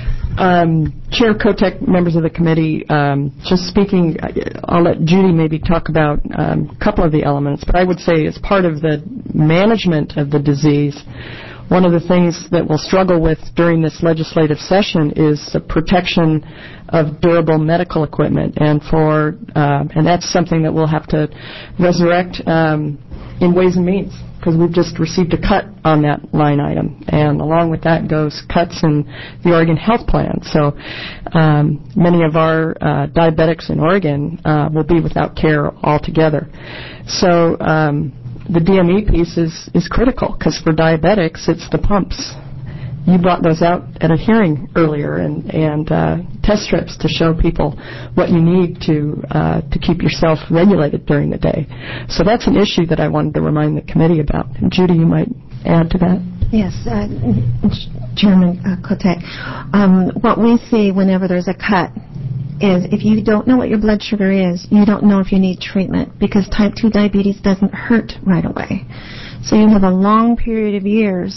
Um, Chair Kotek, members of the committee, um, just speaking, I'll let Judy maybe talk about um, a couple of the elements, but I would say as part of the management of the disease, one of the things that we'll struggle with during this legislative session is the protection of durable medical equipment, and for uh, and that's something that we'll have to resurrect um, in Ways and Means, because we've just received a cut on that line item, and along with that goes cuts in the Oregon Health Plan. So um, many of our uh, diabetics in Oregon uh, will be without care altogether. So um, the D M E piece is, is critical, because for diabetics, it's the pumps. You brought those out at a hearing earlier, and, and uh, test strips to show people what you need to uh, to keep yourself regulated during the day. So that's an issue that I wanted to remind the committee about. And Judy, you might add to that. Yes, uh, Chairman uh, Kotek. Um, what we see whenever there's a cut is if you don't know what your blood sugar is, you don't know if you need treatment, because type two diabetes doesn't hurt right away. So you have a long period of years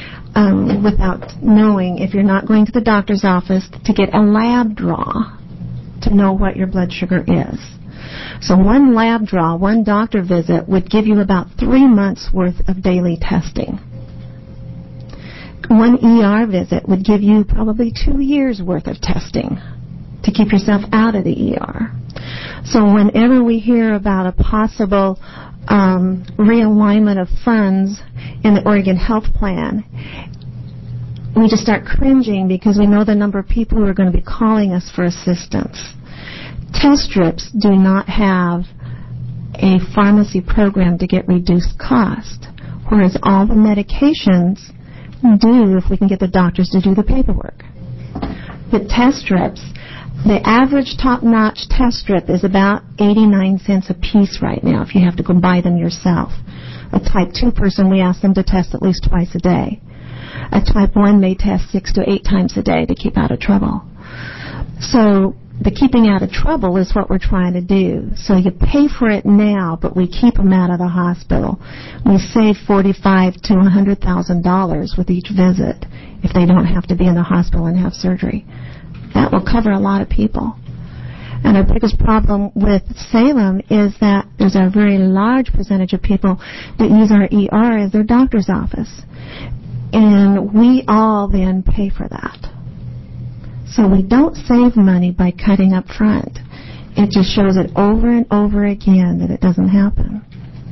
Um, without knowing, if you're not going to the doctor's office to get a lab draw to know what your blood sugar is. So one lab draw, one doctor visit would give you about three months worth of daily testing. One E R visit would give you probably two years worth of testing to keep yourself out of the E R. So whenever we hear about a possible Um, realignment of funds in the Oregon Health Plan, we just start cringing because we know the number of people who are going to be calling us for assistance. Test strips do not have a pharmacy program to get reduced cost, whereas all the medications do if we can get the doctors to do the paperwork. With test strips, the average top-notch test strip is about eighty-nine cents a piece right now if you have to go buy them yourself. A type two person, we ask them to test at least twice a day. A type one may test six to eight times a day to keep out of trouble. So the keeping out of trouble is what we're trying to do. So you pay for it now, but we keep them out of the hospital. We save forty-five thousand to one hundred thousand dollars with each visit if they don't have to be in the hospital and have surgery. That will cover a lot of people. And our biggest problem with Salem is that there's a very large percentage of people that use our E R as their doctor's office. And we all then pay for that. So we don't save money by cutting up front. It just shows it over and over again that it doesn't happen.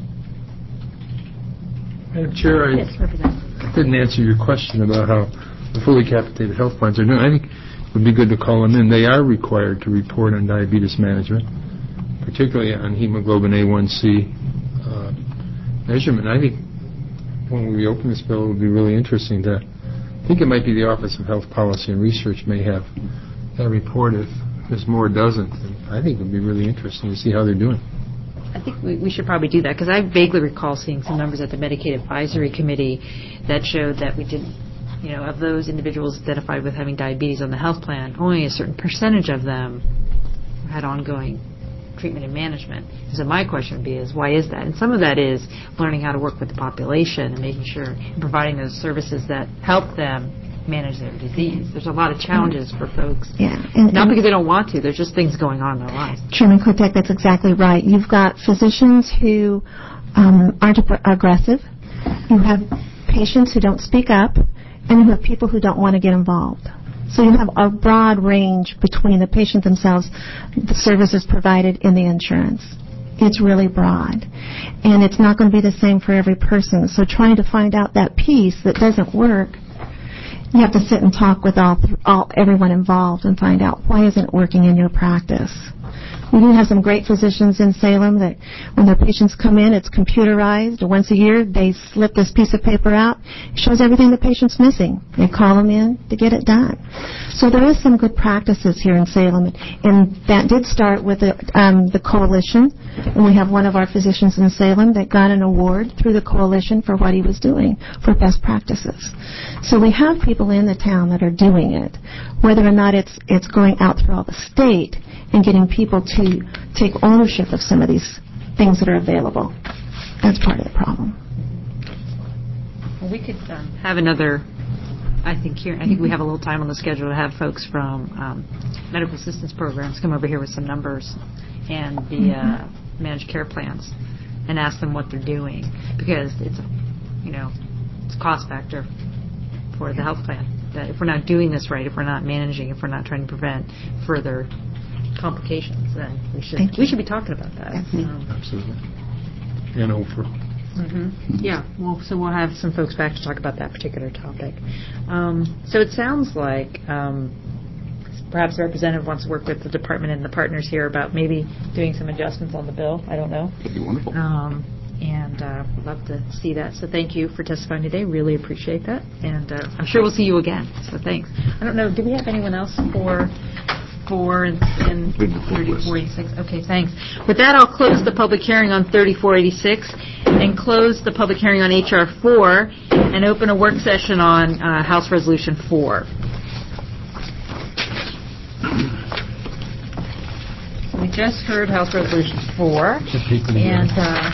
Madam Chair, I Yes, Representative. didn't answer your question about how the fully capitated health plans are doing. I think it would be good to call them in. They are required to report on diabetes management, particularly on hemoglobin A one C uh, measurement. I think when we open this bill, it would be really interesting to, I think it might be the Office of Health Policy and Research may have that report if Miz Moore doesn't. I think it would be really interesting to see how they're doing. I think we, we should probably do that, because I vaguely recall seeing some numbers at the Medicaid Advisory Committee that showed that we didn't, you know, of those individuals identified with having diabetes on the health plan, only a certain percentage of them had ongoing treatment and management. So my question would be is, why is that? And some of that is learning how to work with the population and making sure, and providing those services that help them manage their disease. There's a lot of challenges for folks. Yeah. And, Not and because they don't want to, there's just things going on in their lives. Chairman Kotek, that's exactly right. You've got physicians who um, aren't ag- aggressive. You have patients who don't speak up, and you have people who don't want to get involved. So you have a broad range between the patient themselves, the services provided, in the insurance. It's really broad. And it's not going to be the same for every person. So trying to find out that piece that doesn't work, you have to sit and talk with all, all everyone involved and find out why isn't it working in your practice. We do have some great physicians in Salem that when their patients come in, it's computerized. Once a year, they slip this piece of paper out. It shows everything the patient's missing. They call them in to get it done. So there is some good practices here in Salem, and that did start with the, um, the coalition. And we have one of our physicians in Salem that got an award through the coalition for what he was doing for best practices. So we have people in the town that are doing it. Whether or not it's it's going out through all the state and getting people to take ownership of some of these things that are available. That's part of the problem. Well, we could um, have another, I think here, I think we have a little time on the schedule to have folks from um, medical assistance programs come over here with some numbers and the uh, managed care plans and ask them what they're doing, because it's, a, you know, it's a cost factor for the health plan. That if we're not doing this right, if we're not managing, if we're not trying to prevent further complications, then we should we should be talking about that. Um, Absolutely. And over. Mm-hmm. Yeah, well, so we'll have some folks back to talk about that particular topic. Um, so it sounds like um, perhaps the representative wants to work with the department and the partners here about maybe doing some adjustments on the bill. I don't know. That'd be wonderful. Um, and uh, we'd love to see that. So thank you for testifying today. Really appreciate that. And uh, I'm sure we'll see you again. So thanks. I don't know, do we have anyone else for... Four and, and thirty-four eighty-six. Okay, thanks. With that, I'll close the public hearing on thirty-four eighty-six and close the public hearing on H R four and open a work session on uh, House Resolution four. We just heard House Resolution four, and uh,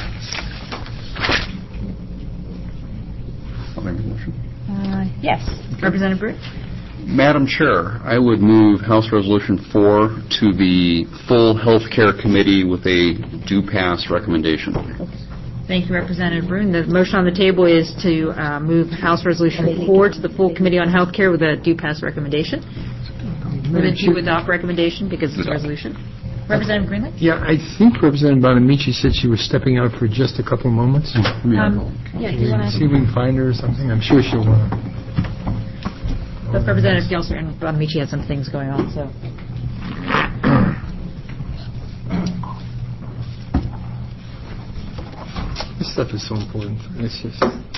I'll make a motion. uh, yes, Representative Britt. Madam Chair, I would move House Resolution four to the full Health Care Committee with a do pass recommendation. Thank you, Representative Brune. The motion on the table is to uh, move House Resolution four to the full Committee on Health Care with a do pass recommendation. With a do adopt recommendation because it's a resolution. Representative Greenlee? Yeah, I think Representative Bonamici said she was stepping out for just a couple of moments. Um, yeah, do you want See if we can find her or something. I'm sure she'll want to. Both Representative Gelser and Bonamici had some things going on, so. This stuff is so important. It's just...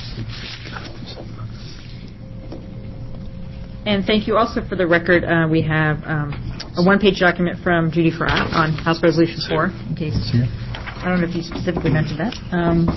And thank you also for the record. Uh, we have um, a one-page document from Judy Fry on House Resolution four, in case. I don't know if you specifically mentioned that. Um,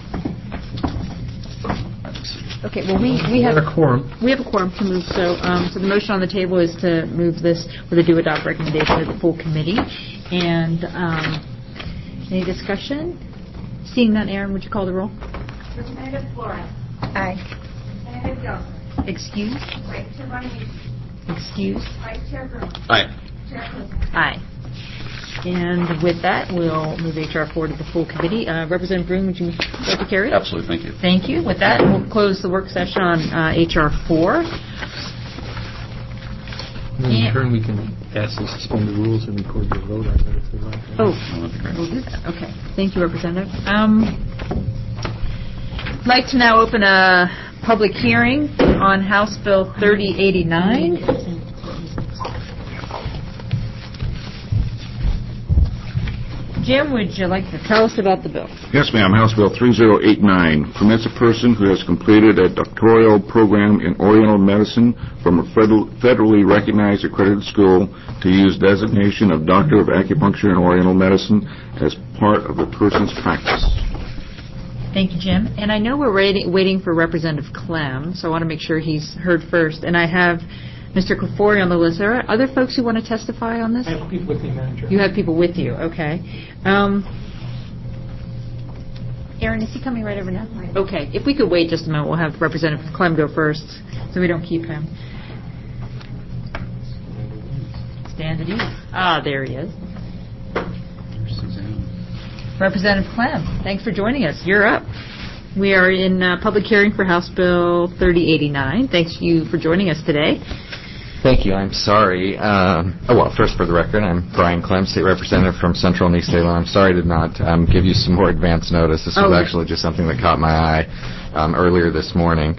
Okay, well, we, we have a quorum. We have a quorum to move, so um, so the motion on the table is to move this with a do adopt recommendation to the full committee. And um, any discussion? Seeing none, Aaron, would you call the roll? Representative Flores. Aye. Representative Gelser. Excuse? Vice Chair Bonamici. Excuse? Vice Chair Brune. Aye. Chair Kotek. Aye. And with that, we'll move H R four to the full committee. Uh, Representative Brune, would you like to carry it? Absolutely. Thank you. Thank you. With that, we'll close the work session on uh, H R four. In turn, we can ask to suspend the rules and record your vote on it if they like. Oh, we'll do that. Okay. Thank you, Representative. Um, I'd like to now open a public hearing on House Bill thirty eighty-nine. Jim, would you like to tell us about the bill? Yes, ma'am. House Bill thirty eighty-nine permits a person who has completed a doctoral program in Oriental medicine from a federal, federally recognized accredited school to use designation of Doctor of Acupuncture and Oriental Medicine as part of the person's practice. Thank you, Jim. And I know we're waiting, waiting for Representative Clem, so I want to make sure he's heard first. And I have Mister Kafori on the list. Are there other folks who want to testify on this? I have people with me, Madam Chair. You have people with you, okay. Um, Aaron, is he coming right over now? Okay. If we could wait just a moment, we'll have Representative Clem go first, so we don't keep him. Stand at ease. Ah, there he is. Representative Clem, thanks for joining us. You're up. We are in uh, public hearing for House Bill thirty eighty-nine. Thanks you for joining us today. Thank you. I'm sorry. Um, oh, well, first for the record, I'm Brian Clem, State Representative from Central and East Salem. I'm sorry to not um, give you some more advance notice. This was oh. actually just something that caught my eye um, earlier this morning.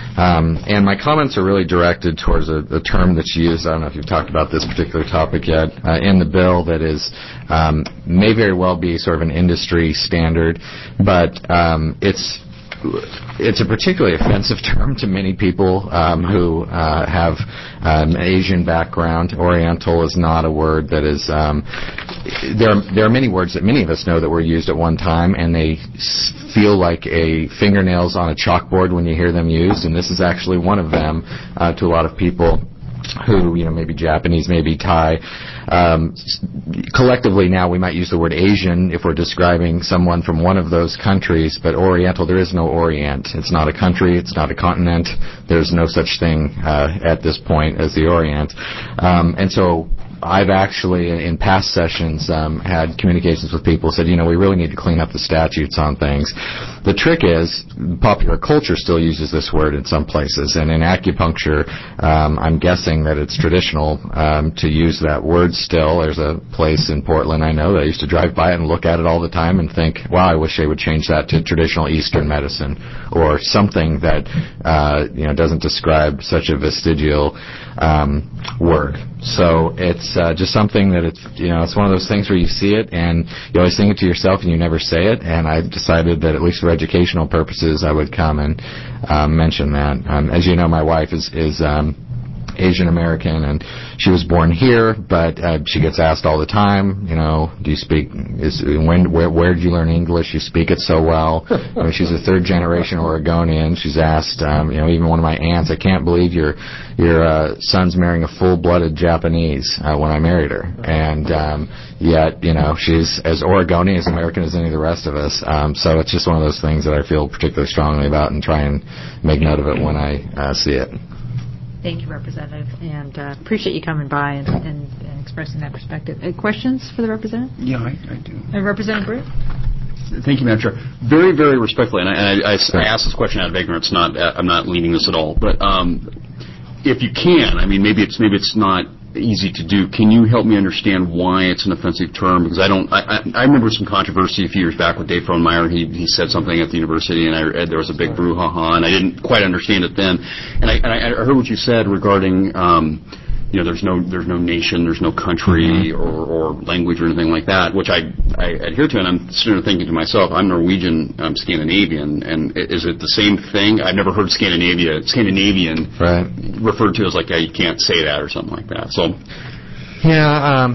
Um, and my comments are really directed towards a, a term that's used, I don't know if you've talked about this particular topic yet, uh, in the bill that is, um, may very well be sort of an industry standard, but um, it's It's a particularly offensive term to many people um, who uh, have an Asian background. Oriental is not a word that is. Um, there, are, there are many words that many of us know that were used at one time, and they s- feel like a fingernails on a chalkboard when you hear them used. And this is actually one of them uh, to a lot of people who, you know, maybe Japanese, maybe Thai. Um, collectively now we might use the word Asian if we're describing someone from one of those countries, but Oriental, there is no Orient. It's not a country, it's not a continent. There's no such thing uh, at this point as the Orient. Um, and so I've actually, in past sessions, um, had communications with people who said, you know, we really need to clean up the statutes on things. The trick is, popular culture still uses this word in some places, and in acupuncture, um, I'm guessing that it's traditional um, to use that word still. There's a place in Portland I know that I used to drive by it and look at it all the time and think, wow, I wish they would change that to traditional Eastern medicine, or something that, uh, you know, doesn't describe such a vestigial um, word. So it's uh, just something that it's, you know, it's one of those things where you see it and you always think it to yourself and you never say it. And I decided that at least for educational purposes, I would come and um, mention that. Um, as you know, my wife is is um, Asian American, and she was born here, but uh, she gets asked all the time, you know, do you speak, is, when, where, where did you learn English? You speak it so well. I mean, she's a third generation Oregonian. She's asked, um, you know, even one of my aunts, I can't believe your your uh, son's marrying a full-blooded Japanese uh, when I married her. And um, yet, you know, she's as Oregonian, as American as any of the rest of us. Um, so it's just one of those things that I feel particularly strongly about and try and make note of it when I uh, see it. Thank you, Representative, and uh, appreciate you coming by and, and, and expressing that perspective. Uh, questions for the Representative? Yeah, I, I do. Uh, Representative Brune? Thank you, Madam Chair. Very, very respectfully, and I, I, I asked this question out of ignorance. Not, I'm not leading this at all, but um, if you can, I mean, maybe it's maybe it's not easy to do. Can you help me understand why it's an offensive term? Because I don't. I, I, I remember some controversy a few years back with Dave Frohnmeyer. He he said something at the university, and I read there was a big brouhaha, and I didn't quite understand it then. And I, and I heard what you said regarding, um, you know, there's no there's no nation, there's no country or, or language or anything like that, which I, I adhere to. And I'm sitting there thinking to myself, I'm Norwegian, I'm Scandinavian, and is it the same thing? I've never heard Scandinavia, Scandinavian right. referred to as like, yeah, you can't say that or something like that. So, yeah, um,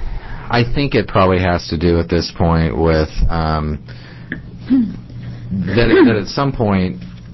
I think it probably has to do at this point with um, that, that at some point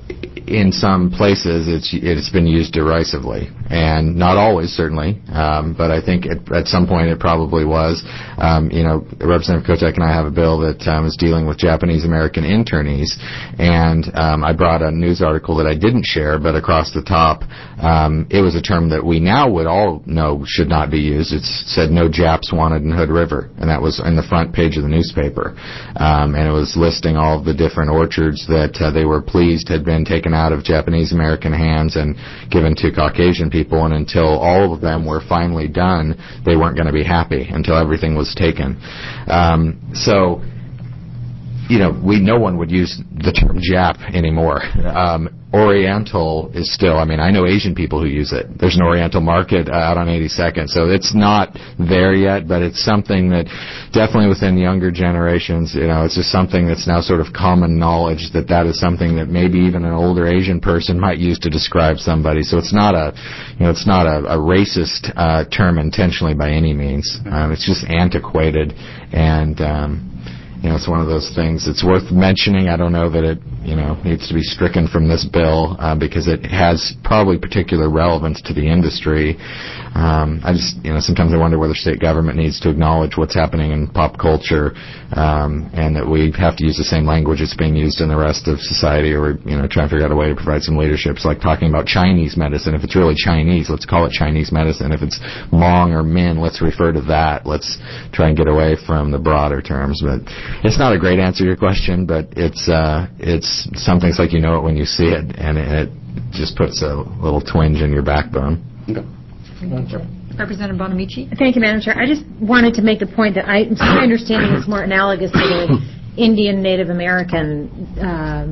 in some places it's it's been used derisively, and not always, certainly, um, but I think it, at some point it probably was. Um, you know, Representative Kotek and I have a bill that um, is dealing with Japanese American internees, and um, I brought a news article that I didn't share, but across the top, um, it was a term that we now would all know should not be used. It said no Japs wanted in Hood River, and that was in the front page of the newspaper, um, and it was listing all of the different orchards that uh, they were pleased had been taken out of Japanese American hands and given to Caucasian people, and until all of them were finally done, they weren't going to be happy until everything was taken. Um, so, you know, we no one would use the term Jap anymore. Um, Oriental is still, I mean, I know Asian people who use it. There's an Oriental market uh, out on eighty-second, so it's not there yet, but it's something that definitely within younger generations, you know, it's just something that's now sort of common knowledge that that is something that maybe even an older Asian person might use to describe somebody. So it's not a, you know, it's not a, a racist uh, term intentionally by any means. Um, it's just antiquated, and um, you know, it's one of those things that's worth mentioning. I don't know that it, you know, needs to be stricken from this bill uh, because it has probably particular relevance to the industry. Um, I just, you know, sometimes I wonder whether state government needs to acknowledge what's happening in pop culture, um, and that we have to use the same language that's being used in the rest of society, or, you know, try and figure out a way to provide some leadership. It's like talking about Chinese medicine. If it's really Chinese, let's call it Chinese medicine. If it's Hmong or Min, let's refer to that. Let's try and get away from the broader terms. But it's not a great answer to your question, but it's uh, it's something. It's like you know it when you see it, and it, it just puts a little twinge in your backbone. Okay. Representative Bonamici? Thank you, Madam Chair. I just wanted to make the point that I, my understanding is more analogous to the Indian Native American, uh,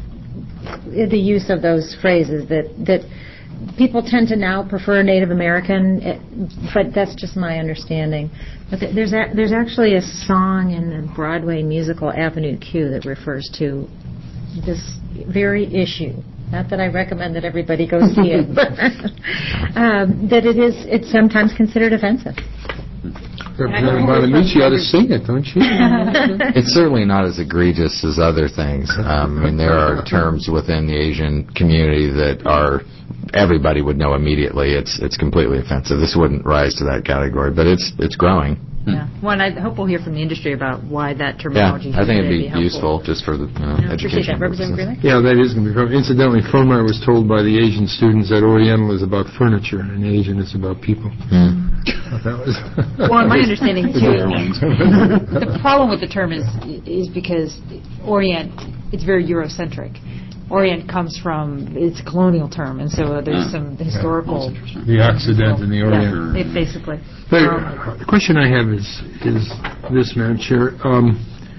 the use of those phrases, that, that people tend to now prefer Native American, but that's just my understanding. But there's a, there's actually a song in the Broadway musical Avenue Q that refers to this very issue. Not that I recommend that everybody go see it, but um, that it is, it's sometimes considered offensive. Representative Bonamici ought to sing it, don't you? It's certainly not as egregious as other things. Um, I mean, there are terms within the Asian community that are, everybody would know immediately. It's it's completely offensive. This wouldn't rise to that category, but it's it's growing. Yeah. Well, and I hope we'll hear from the industry about why that terminology Yeah, I think it'd be, be useful just for the you know, yeah, education that. purposes. Yeah, that is going to be. Incidentally, Fomar was told by the Asian students that Oriental is about furniture and Asian is about people. Hmm. That was well, my understanding too. The problem with the term is is because Orient, it's very Eurocentric. Orient comes from, it's a colonial term, and so there's some historical... The Occident and the Orient. Yeah, basically. But, um, the question I have is is this, Madam Chair. Um,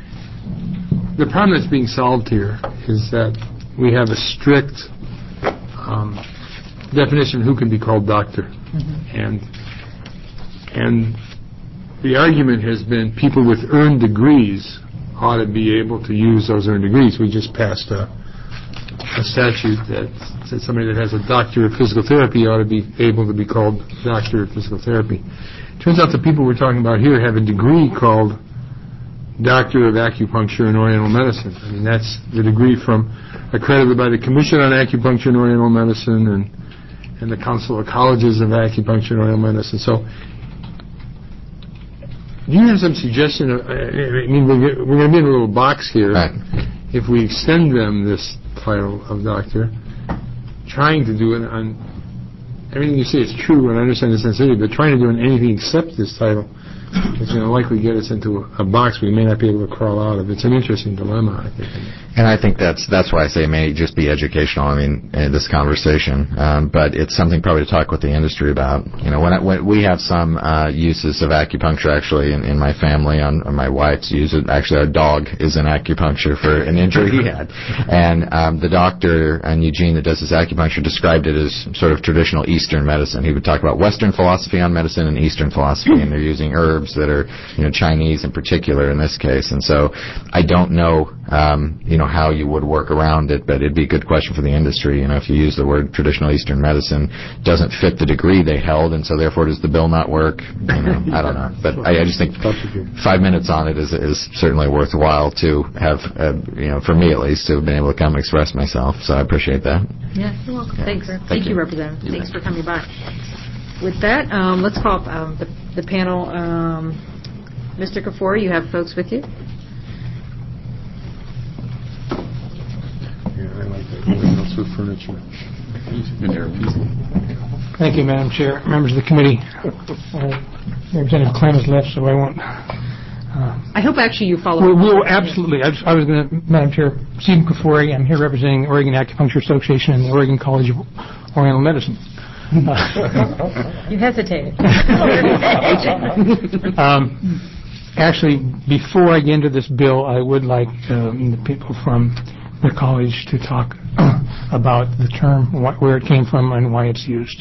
the problem that's being solved here is that we have a strict um, definition of who can be called doctor. Mm-hmm. And, and the argument has been people with earned degrees ought to be able to use those earned degrees. We just passed a a statute that said somebody that has a doctor of physical therapy ought to be able to be called doctor of physical therapy. Turns out the people we're talking about here have a degree called Doctor of Acupuncture and Oriental Medicine. I mean, that's the degree from accredited by the Commission on Acupuncture and Oriental Medicine and and the Council of Colleges of Acupuncture and Oriental Medicine. So, do you have some suggestion? Of, I mean, we're, we're going to be in a little box here. Right. If we extend them this title of doctor, trying to do it on everything you say is true, and I understand the sensitivity, but trying to do anything except this title is going to likely get us into a, a box we may not be able to crawl out of. It's an interesting dilemma, I think. And I think that's that's why I say it may just be educational. I mean, in this conversation, um, but it's something probably to talk with the industry about. You know, when, I, when we have some uh, uses of acupuncture actually in, in my family. On, on my wife's use it. Actually, our dog is in acupuncture for an injury he had, and um, the doctor and Eugene that does his acupuncture described it as sort of traditional Eastern medicine. He would talk about Western philosophy on medicine and Eastern philosophy, and they're using herbs that are, you know, Chinese in particular in this case. And so I don't know um, you know, how you would work around it, but it'd be a good question for the industry. You know, if you use the word traditional Eastern medicine, doesn't fit the degree they held, and so therefore does the bill not work? You know, I don't know. But I, I just think five minutes on it is, is certainly worthwhile to have, uh, you know, for me at least, to have been able to come and express myself. So I appreciate that. Yeah, you're welcome. Yeah. Thanks. Thank, Thank you, you. Representative. You Thanks bet. for coming by. With that, um, let's call up um, the, the panel. Um, Mister Kafori, you have folks with you? Yeah, I like that. Everything else with furniture. Thank you, Madam Chair, members of the committee. Uh, Representative Clem has left, so I won't. Uh, I hope actually you follow. We'll, we'll absolutely. I, just, I was going to, Madam Chair, Stephen Kafori. I'm here representing the Oregon Acupuncture Association and the Oregon College of Oriental Medicine. Uh, You hesitated. um, actually, before I get into this bill, I would like um, the people from the college to talk about the term, what, where it came from, and why it's used.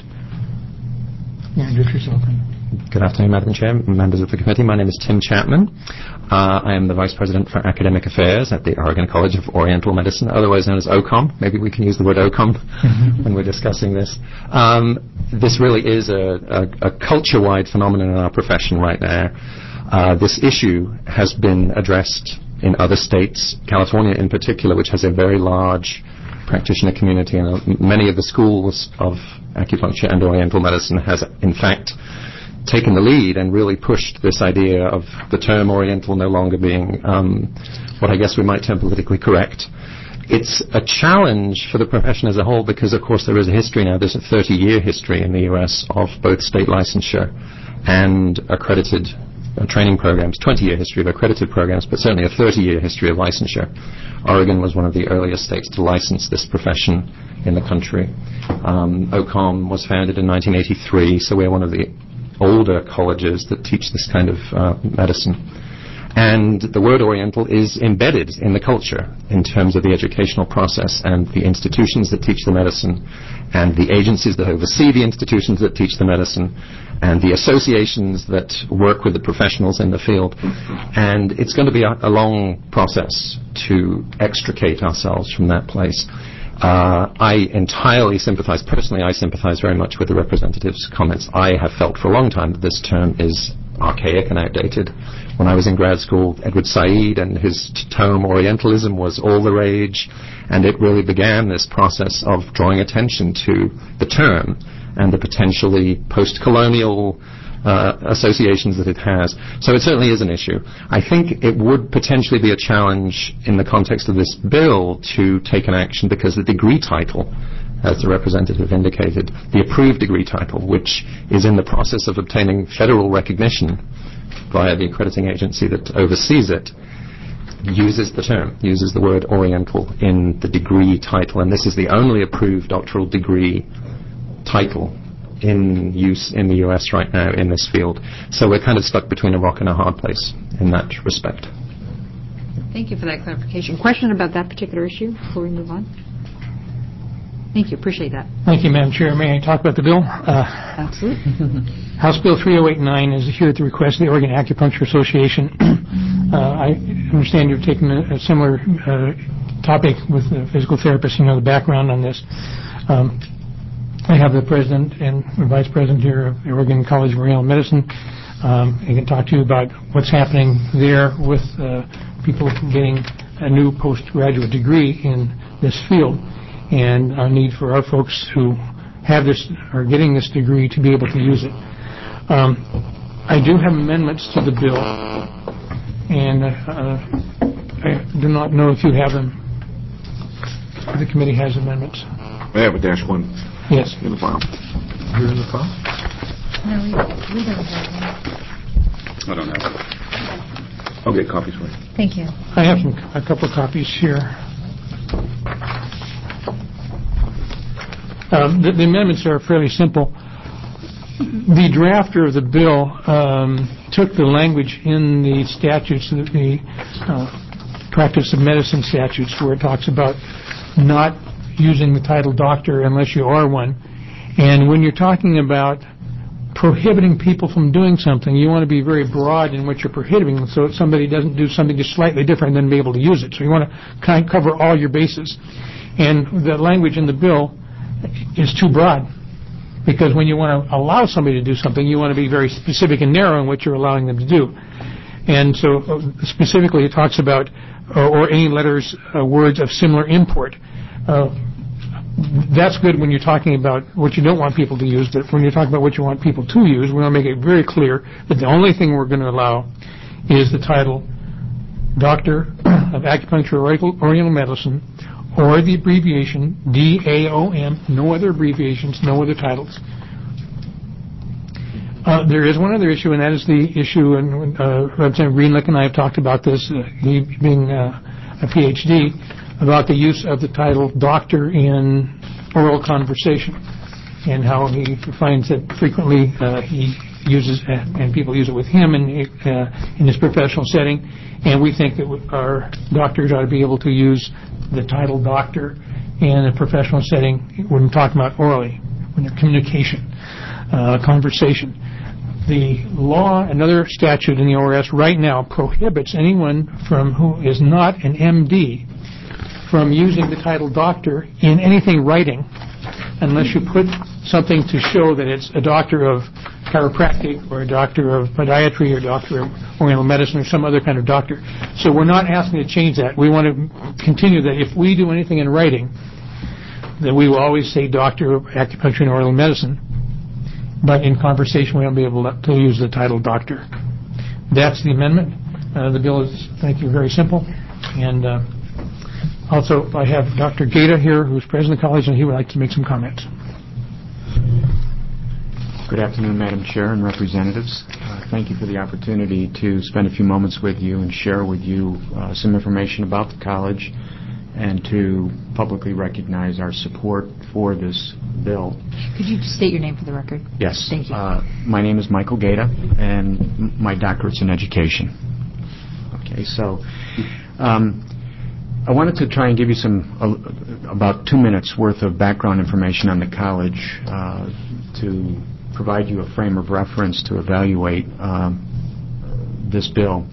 Yeah, introduce yourself. Good afternoon, Madam Chair, members of the committee. My name is Tim Chapman. Uh, I am the Vice President for Academic Affairs at the Oregon College of Oriental Medicine, otherwise known as O C O M. Maybe we can use the word O C O M mm-hmm. when we're discussing this. Um, this really is a, a, a culture-wide phenomenon in our profession right now. Uh, this issue has been addressed in other states, California in particular, which has a very large practitioner community, and uh, many of the schools of acupuncture and Oriental medicine has, in fact, taken the lead and really pushed this idea of the term Oriental no longer being um, what I guess we might term politically correct. It's a challenge for the profession as a whole because, of course, there is a history now. There's a thirty-year history in the U S of both state licensure and accredited uh, training programs, twenty-year history of accredited programs, but certainly a thirty-year history of licensure. Oregon was one of the earliest states to license this profession in the country. Um, O C O M was founded in nineteen eighty-three, so we're one of the older colleges that teach this kind of uh, medicine. And the word Oriental is embedded in the culture in terms of the educational process and the institutions that teach the medicine and the agencies that oversee the institutions that teach the medicine and the associations that work with the professionals in the field. And it's going to be a, a long process to extricate ourselves from that place. Uh, I entirely sympathize, personally I sympathize very much with the representative's comments. I have felt for a long time that this term is archaic and outdated. When I was in grad school, Edward Said and his tome Orientalism was all the rage, and it really began this process of drawing attention to the term and the potentially post-colonial uh, associations that it has. So it certainly is an issue. I think it would potentially be a challenge in the context of this bill to take an action because the degree title, as the representative indicated, the approved degree title, which is in the process of obtaining federal recognition via the accrediting agency that oversees it, uses the term, uses the word Oriental in the degree title, and this is the only approved doctoral degree title in use in the U S right now in this field. So we're kind of stuck between a rock and a hard place in that respect. Thank you for that clarification. Question about that particular issue before we move on? Thank you. Appreciate that. Thank you, Madam Chair. May I talk about the bill? Uh, Absolutely. House Bill three oh eight nine is here at the request of the Oregon Acupuncture Association. uh, I understand you've taken a, a similar uh, topic with the physical therapist. You know the background on this. Um, I have the president and vice president here of the Oregon College of Oriental Medicine. Um, I can talk to you about what's happening there with uh, people getting a new postgraduate degree in this field, and our need for our folks who have this or getting this degree to be able to use it. Um, I do have amendments to the bill, and uh, I do not know if you have them. The committee has amendments. I have a dash one. Yes. In the file. Here in the file? No, we, we don't have one. I don't have it. I'll get copies for you. Thank you. I have some, a couple of copies here. Um, the, the amendments are fairly simple. The drafter of the bill um, took the language in the statutes, the, the uh, practice of medicine statutes, where it talks about not using the title doctor unless you are one. And when you're talking about prohibiting people from doing something, you want to be very broad in what you're prohibiting so that somebody doesn't do something just slightly different and then be able to use it. So you want to kind of cover all your bases. And the language in the bill is too broad, because when you want to allow somebody to do something, you want to be very specific and narrow in what you're allowing them to do. And so uh, specifically it talks about uh, or any letters, uh, words of similar import. Uh, that's good when you're talking about what you don't want people to use, but when you're talking about what you want people to use, we want to make it very clear that the only thing we're going to allow is the title Doctor of Acupuncture or Oriental Medicine, or the abbreviation D A O M, no other abbreviations, no other titles. Uh, there is one other issue, and that is the issue, and uh, Representative Greenlick and I have talked about this, uh, he being uh, a P H D, about the use of the title doctor in oral conversation, and how he finds that frequently uh, he uses, uh, and people use it with him in, uh, in his professional setting, and we think that our doctors ought to be able to use the title doctor in a professional setting when talking about orally, when they're communication, uh, conversation. The law, another statute in the O R S right now prohibits anyone from who is not an M D from using the title doctor in anything writing unless you put something to show that it's a doctor of chiropractic or a doctor of podiatry or a doctor of oriental medicine or some other kind of doctor. So we're not asking to change that. We want to continue that if we do anything in writing, that we will always say doctor of acupuncture and oriental medicine, but in conversation we won't be able to use the title doctor. That's the amendment. Uh, the bill is, thank you, very simple. And uh, also I have Doctor Gaeta here, who's president of the college, and he would like to make some comments. Good afternoon, Madam Chair and representatives. Uh, thank you for the opportunity to spend a few moments with you and share with you uh, some information about the college and to publicly recognize our support for this bill. Could you state your name for the record? Yes. Thank you. Uh, my name is Michael Gaeta, and my doctorate's in education. Okay, so um, I wanted to try and give you some uh, about two minutes worth of background information on the college uh, to provide you a frame of reference to evaluate um, this bill.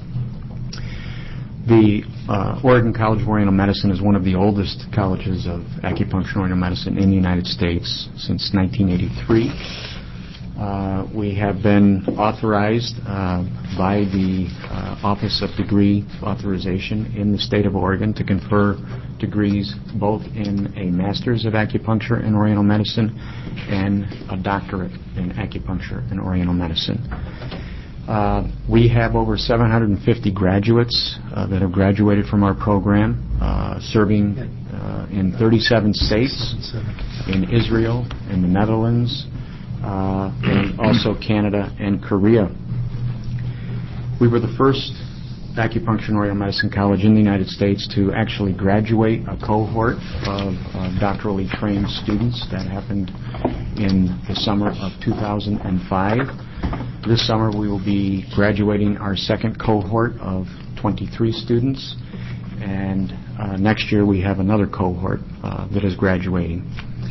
The uh, Oregon College of Oriental Medicine is one of the oldest colleges of acupuncture and oriental medicine in the United States since nineteen eighty-three. Uh, we have been authorized uh, by the uh, Office of Degree Authorization in the state of Oregon to confer degrees both in a Master's of Acupuncture and Oriental Medicine and a doctorate in Acupuncture and Oriental Medicine. Uh, we have over seven hundred fifty graduates uh, that have graduated from our program, uh, serving uh, in thirty-seven states, in Israel, in the Netherlands, uh, and also Canada and Korea. We were the first acupuncture and oriental medicine college in the United States to actually graduate a cohort of uh, doctorally trained students. That happened in the summer of two thousand five. This summer we will be graduating our second cohort of twenty-three students, and uh, next year we have another cohort uh, that is graduating.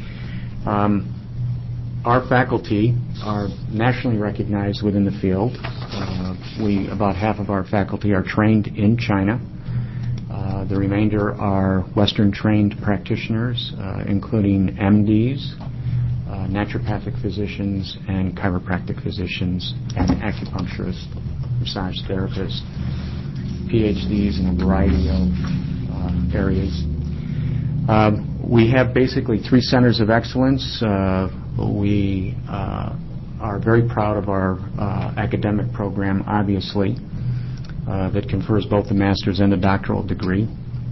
Um, our faculty are nationally recognized within the field. Uh, we about half of our faculty are trained in China. Uh, the remainder are Western trained practitioners, uh, including M Ds, Uh, naturopathic physicians, and chiropractic physicians, and acupuncturists, massage therapists, P H Ds in a variety of uh, areas. Uh, we have basically three centers of excellence. Uh, we uh, are very proud of our uh, academic program, obviously, uh, that confers both the master's and the doctoral degree.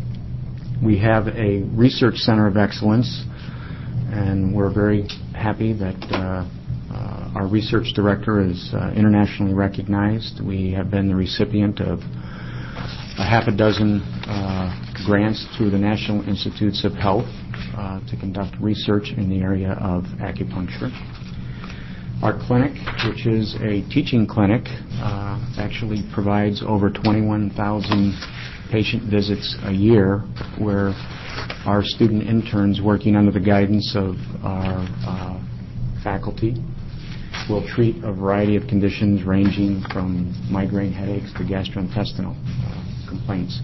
We have a research center of excellence, and we're very happy that uh, uh, our research director is uh, internationally recognized. We have been the recipient of a half a dozen uh, grants through the National Institutes of Health uh, to conduct research in the area of acupuncture. Our clinic, which is a teaching clinic, uh, actually provides over twenty-one thousand patient visits a year, where our student interns, working under the guidance of our uh, faculty, will treat a variety of conditions ranging from migraine headaches to gastrointestinal uh, complaints.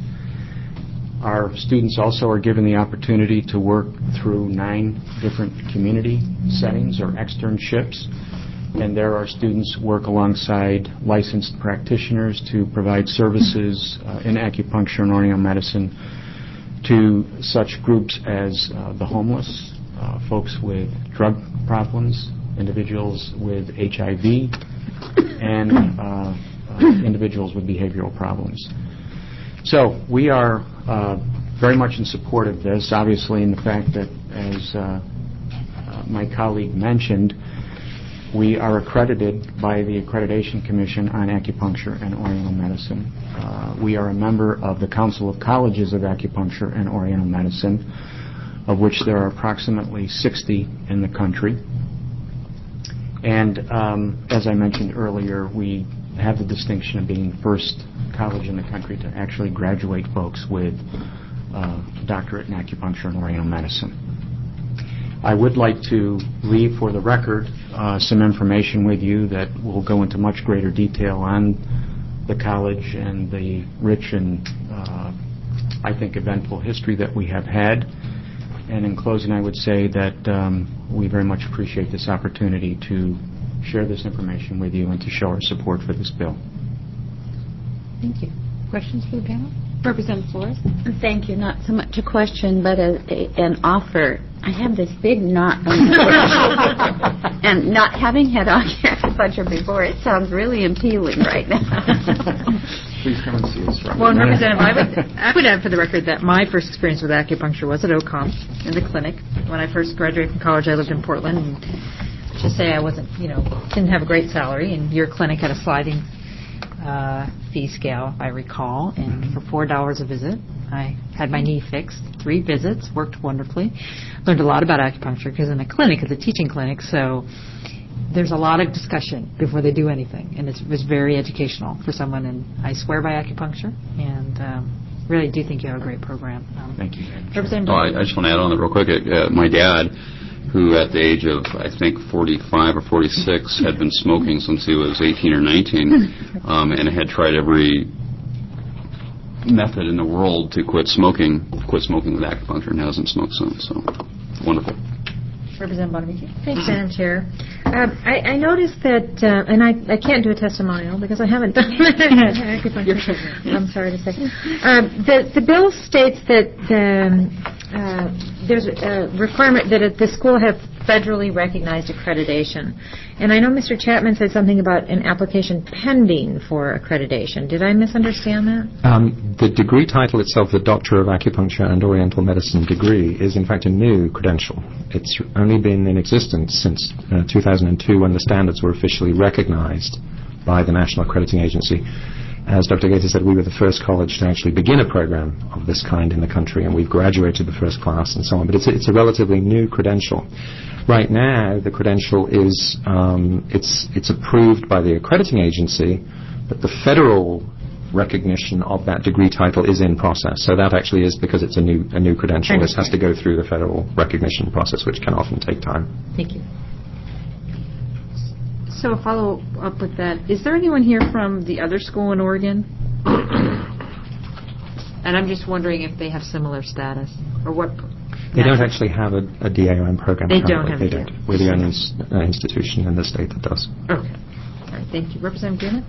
Our students also are given the opportunity to work through nine different community settings or externships, and there our students work alongside licensed practitioners to provide services uh, in acupuncture and Oriental medicine to such groups as uh, the homeless, uh, folks with drug problems, individuals with H I V, and uh, uh, individuals with behavioral problems. So we are uh, very much in support of this, obviously in the fact that, as uh, uh, my colleague mentioned, we are accredited by the Accreditation Commission on Acupuncture and Oriental Medicine. Uh, we are a member of the Council of Colleges of Acupuncture and Oriental Medicine, of which there are approximately sixty in the country. And um, as I mentioned earlier, we have the distinction of being the first college in the country to actually graduate folks with uh, a doctorate in acupuncture and Oriental medicine. I would like to leave for the record uh, some information with you that will go into much greater detail on the college and the rich and, uh, I think, eventful history that we have had. And in closing, I would say that um, we very much appreciate this opportunity to share this information with you and to show our support for this bill. Thank you. Questions for the panel? Representative Flores? Thank you. Not so much a question, but a, a, an offer. I have this big knot on my and not having had acupuncture before, it sounds really appealing right now. Please come and see us. Right well, Representative, I would, I would add for the record that my first experience with acupuncture was at O C O M in the clinic. When I first graduated from college, I lived in Portland, and just say I wasn't, you know, didn't have a great salary, and your clinic had a sliding uh, fee scale, I recall, and for four dollars a visit, I had my knee fixed. Three visits, worked wonderfully. Learned a lot about acupuncture because in a clinic, it's a teaching clinic, so there's a lot of discussion before they do anything, and it was very educational for someone, and I swear by acupuncture, and um, really do think you have a great program. Um, Thank you. Representative Oh, I, I just want to add on that real quick. Uh, my dad, who at the age of, I think, forty-five or forty-six, had been smoking since he was eighteen or nineteen, um, and had tried every method in the world to quit smoking, quit smoking with acupuncture, and hasn't smoked since. So, wonderful. Representative Bonamici. Thanks, Madam Chair. Um, I, I noticed that, uh, and I, I can't do a testimonial because I haven't done acupuncture. I'm sorry to say. Um, the, the bill states that um, uh, there's a requirement that the school have federally recognized accreditation. And I know Mister Chapman said something about an application pending for accreditation. Did I misunderstand that? Um, the degree title itself, the Doctor of Acupuncture and Oriental Medicine degree, is in fact a new credential. It's only been in existence since uh, two thousand two when the standards were officially recognized by the National Accrediting Agency. As Doctor Gator said, we were the first college to actually begin a program of this kind in the country, and we've graduated the first class and so on. But it's a, it's a relatively new credential. Right now, the credential is um, it's it's approved by the accrediting agency, but the federal recognition of that degree title is in process. So that actually is because it's a new a new credential. This has to go through the federal recognition process, which can often take time. Thank you. So a follow up with that, is there anyone here from the other school in Oregon? And I'm just wondering if they have similar status or what. They don't actually have a, a D A O M program. They currently. don't have They a D A O M. don't. We're the only ins- uh, institution in the state that does. Okay. All right. Thank you. Representative Greenlick?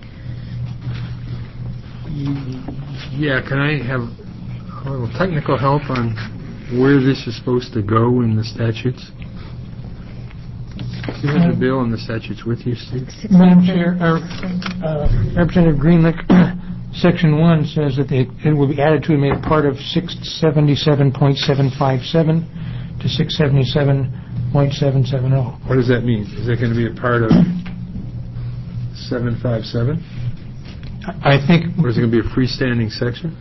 Yeah, can I have a little technical help on where this is supposed to go in the statutes? Do you have the bill and the statutes with you, Steve? Madam Chair, uh, uh, Representative Greenlick, Section one says that it, it will be added to and made a part of six seventy-seven point seven five seven to six seventy-seven point seven seven zero. What does that mean? Is that going to be a part of seven five seven? I think... Or is it going to be a freestanding section?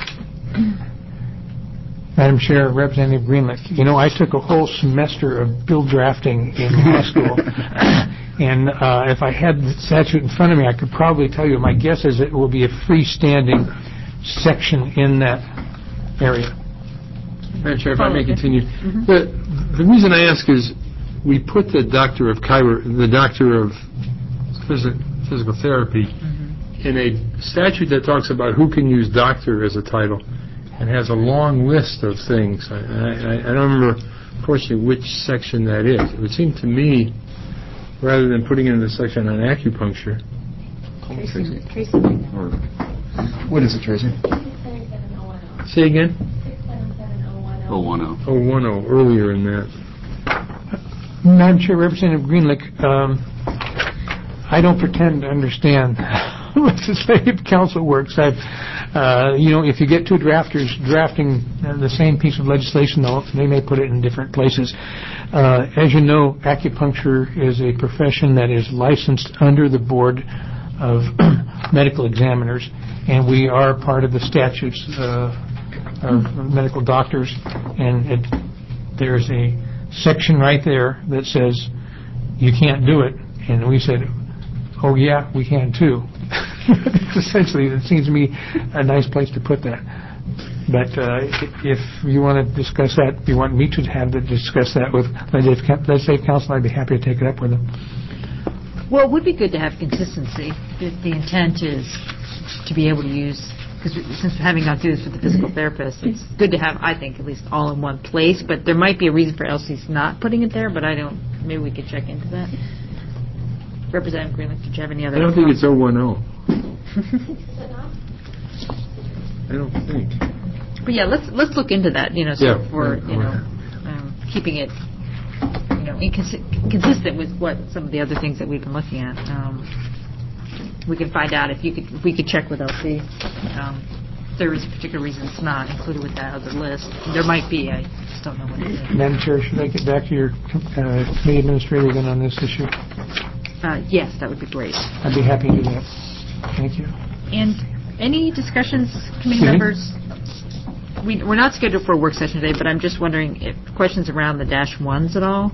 Madam Chair, Representative Greenlick, you know, I took a whole semester of bill drafting in high school, and uh, if I had the statute in front of me, I could probably tell you. My guess is it will be a freestanding section in that area. Madam Chair, if I may continue. Mm-hmm. The, the reason I ask is we put the doctor of chiro, the doctor of physi- physical therapy in a statute that talks about who can use doctor as a title and has a long list of things. I, I, I don't remember, unfortunately, which section that is. It would seem to me, rather than putting it in the section on acupuncture. Tracy. Tracy. Or, what is it, Tracy? Say again? oh one oh. oh one oh, earlier in that. Madam Chair, Representative Greenlick, um, I don't pretend to understand legislative council works. I've, uh, you know, if you get two drafters drafting uh, the same piece of legislation, though, they may put it in different places. Uh, as you know, acupuncture is a profession that is licensed under the Board of Medical Examiners, and we are part of the statutes uh, of medical doctors, and it, there's a section right there that says you can't do it, and we said, oh yeah, we can too. Essentially, it seems to me a nice place to put that. But uh, if you want to discuss that, if you want me to have to discuss that with legislative council, I'd be happy to take it up with them. Well, it would be good to have consistency if the intent is to be able to use, because since having gone through this with the physical therapist, it's good to have, I think, at least all in one place, but there might be a reason for L C's not putting it there, but I don't, maybe we could check into that. Representative Greenlick, did you have any other? I don't think it's oh one oh. I don't think. But yeah, let's let's look into that, you know, so Yeah. for, Yeah. you know, um, keeping it, you know, incons- consistent with what some of the other things that we've been looking at. Um, we can find out if you could, if we could check with L C. Um, if there is a particular reason it's not included with that other list. There might be. I just don't know what it is. Madam Chair, should I get back to your uh, committee administrator again on this issue? Uh, yes, that would be great. I'd be happy to do that. Thank you. And any discussions, committee Excuse me? members? We, we're not scheduled for a work session today, but I'm just wondering if questions around the dash ones at all?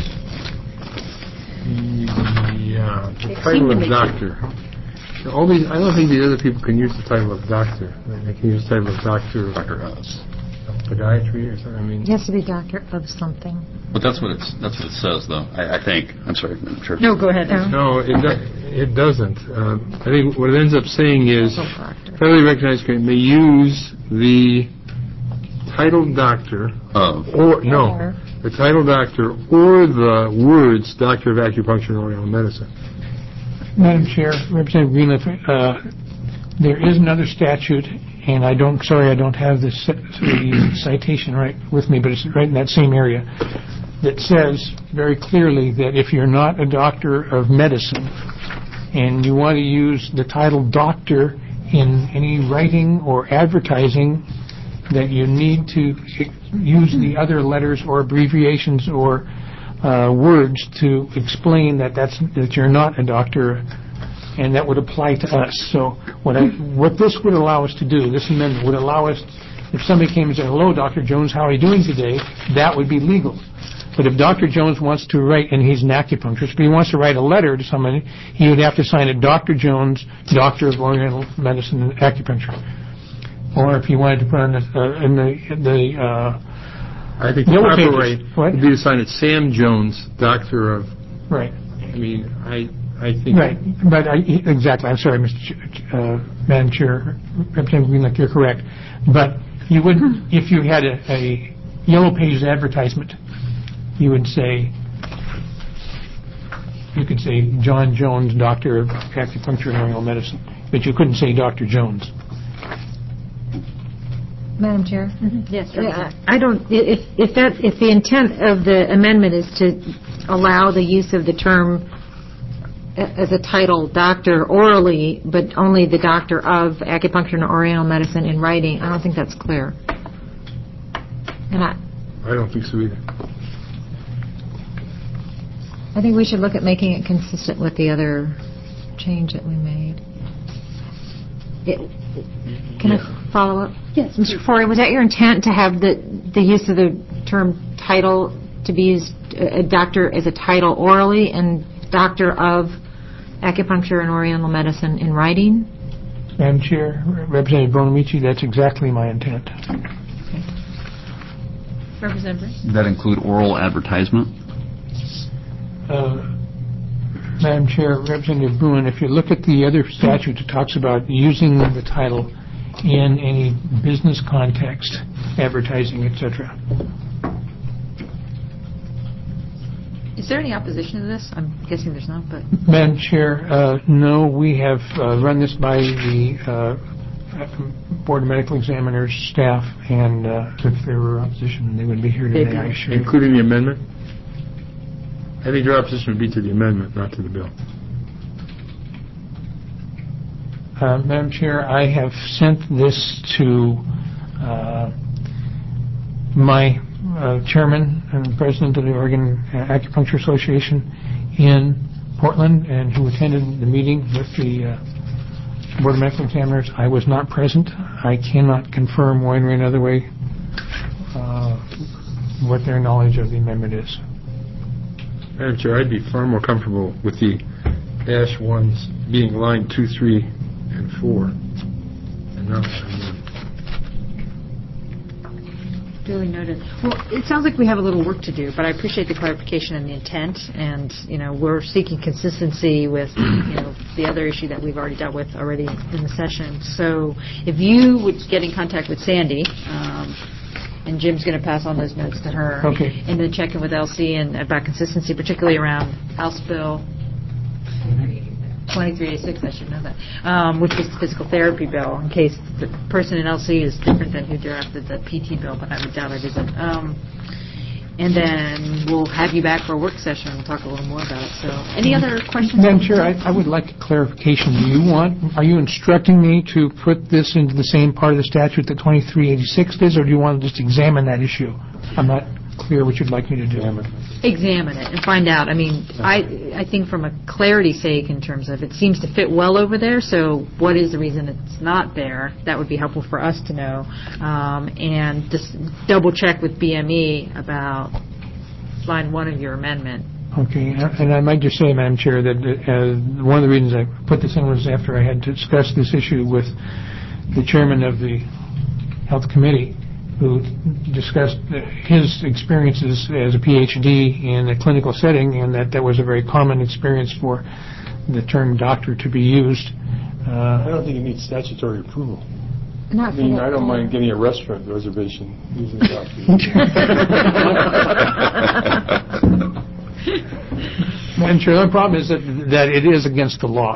Yeah, the It title seemed to of make doctor. All these, I don't think the other people can use the title of doctor. They can use the title of doctor. Doctor House. Podiatry or something. I mean, It has to be doctor of something. But that's what it's that's what it says, though. I, I think. I'm sorry, Madam Chair. No, go ahead. no, it do- it doesn't. Um, I think what it ends up saying is federally recognized clinic may use the title doctor Of. or no, Or. the title doctor or the words doctor of acupuncture and oriental medicine. Madam Chair, Representative Greenleaf, uh, there is another statute, and I don't, sorry, I don't have the ci- the citation right with me, but it's right in that same area, that says very clearly that if you're not a doctor of medicine and you want to use the title doctor in any writing or advertising, that you need to use the other letters or abbreviations or uh, words to explain that that's that you're not a doctor, and that would apply to us. So what I, what this would allow us to do, this amendment would allow us, if somebody came and said, "Hello, Doctor Jones, how are you doing today?" that would be legal. But if Doctor Jones wants to write, and he's an acupuncturist, but he wants to write a letter to somebody, he would have to sign it, Doctor Jones, Doctor of Oriental Medicine and Acupuncture. Or if he wanted to put on the, uh, in the, the uh, I think the Yellow proper pages. way What? would be to sign it Sam Jones, doctor of. right. I mean, I I think. Right, but I, exactly, I'm sorry, Mister Ch- uh, Madam Chair, Representative Greenlick, you're correct. But you would, if you had a, a Yellow Pages advertisement, you would say, you could say John Jones, Doctor of Acupuncture and Oriental Medicine, but you couldn't say Doctor Jones. Madam Chair? Yes. Yeah, I don't, if, if that, if the intent of the amendment is to allow the use of the term a- as a title, doctor orally, but only the doctor of acupuncture and oriental medicine in writing, I don't think that's clear. And I, I don't think so either. I think we should look at making it consistent with the other change that we made. It- Can I follow up? Yes. Mister Forey, was that your intent to have the, the use of the term title to be used, a doctor as a title orally and doctor of acupuncture and oriental medicine in writing? Madam Chair, Representative Bonamici, that's exactly my intent. Representative? Does that include oral advertisement? Uh, Madam Chair, Representative Bruin, if you look at the other statute, it talks about using the title in any business context, advertising, et cetera. Is there any opposition to this? I'm guessing there's not, but... Madam Chair, uh, no, we have uh, run this by the uh, Board of Medical Examiners staff, and uh, if there were opposition, they would be here today, I assure you. Including the amendment? I think your opposition would be to the amendment, not to the bill. Uh, Madam Chair, I have sent this to uh, my uh, chairman and president of the Oregon Acupuncture Association in Portland, and who attended the meeting with the uh, Board of Medical Examiners. I was not present. I cannot confirm one way or another way uh, what their knowledge of the amendment is. Madam Chair, I'd be far more comfortable with the dash ones being line two, three, and four, and not line one. Duly noted. Well, it sounds like we have a little work to do, but I appreciate the clarification and the intent, and, you know, we're seeking consistency with, you know, the other issue that we've already dealt with already in the session. So if you would get in contact with Sandy, um, and Jim's going to pass on those notes to her. Okay. And then check in with L C and about consistency, particularly around House Bill twenty-three eighty-six, I should know that, um, which is the physical therapy bill, in case the person in L C is different than who drafted the P T bill, but I would doubt it isn't. Um, and then we'll have you back for a work session, and we'll talk a little more about it. So any other questions? Madam Chair, I, I would like a clarification. Do you want, are you instructing me to put this into the same part of the statute that twenty-three eighty-six is, or do you want to just examine that issue? I'm not clear what you'd like me to do. Examine it and find out. I mean, I I think from a clarity sake, in terms of it seems to fit well over there, so what is the reason it's not there? That would be helpful for us to know. Um, and just double check with B M E about line one of your amendment. Okay, and I might just say, Madam Chair, that uh, one of the reasons I put this in was after I had discussed this issue with the chairman of the Health Committee, who discussed his experiences as a P H D in a clinical setting, and that that was a very common experience for the term doctor to be used. Uh, I don't think it needs statutory approval. Not I mean, for I don't that. mind getting a restaurant reservation using doctor. Madam Chair, the problem is that, that it is against the law.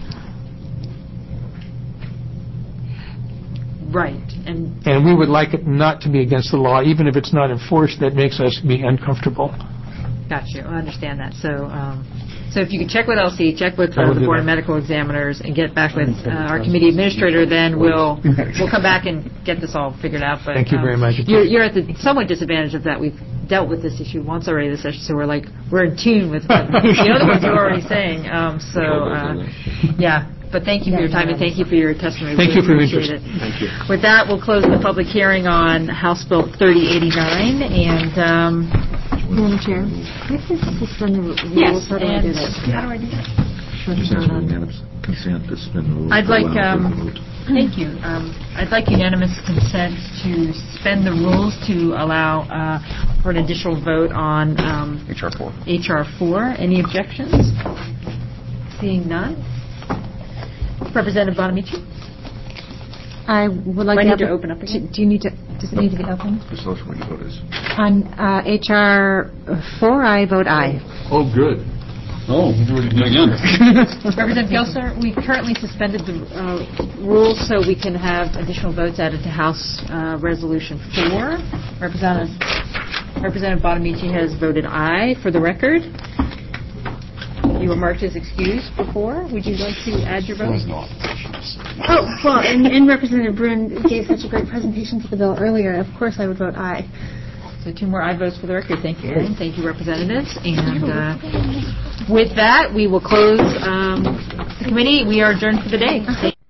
Right. And And we would like it not to be against the law. Even if it's not enforced, that makes us be uncomfortable. got you. I understand that. So, um, so if you could check with L C, check with uh, the Board of Medical Examiners, and get back with uh, our committee administrator, then we'll we'll come back and get this all figured out. But Thank you um, very much. You're, you're at the somewhat disadvantage of that. We've dealt with this issue once already this session, so we're like we're in tune with what the other ones you're already saying. Um, so, uh, yeah. But thank you for your time, and thank you for your testimony. Thank we you for your appreciate interest. it. Thank you. With that, we'll close the public hearing on House Bill thirty eighty-nine. And um, Madam Chair, I can suspend the rules. yes, How do I do and that? how do I do that? Just ask for unanimous consent to suspend the rules. I'd like, Allow for um, the vote. thank you. Um, I'd like unanimous consent to suspend the rules to allow uh, for an additional vote on um, H R four. H R four. Any objections? Seeing none. Representative Bonamici? I would like Do I to, need have to a- open up Do, again? do you need to? Does it need to be open? Just tell us what your vote is. On uh, H R four, I vote aye. Oh, good. Oh, again. Representative Gelsler, we currently suspended the uh, rules so we can have additional votes added to House uh, Resolution four. Representative Representative Bonamici has voted aye for the record. You were marked as excused before. Would you like to add your vote? Oh, well, and, and Representative Bruin gave such a great presentation to the bill earlier. Of course I would vote aye. So two more aye votes for the record. Thank you, Erin. Thank you, representatives. And uh, with that, we will close um, the committee. We are adjourned for the day.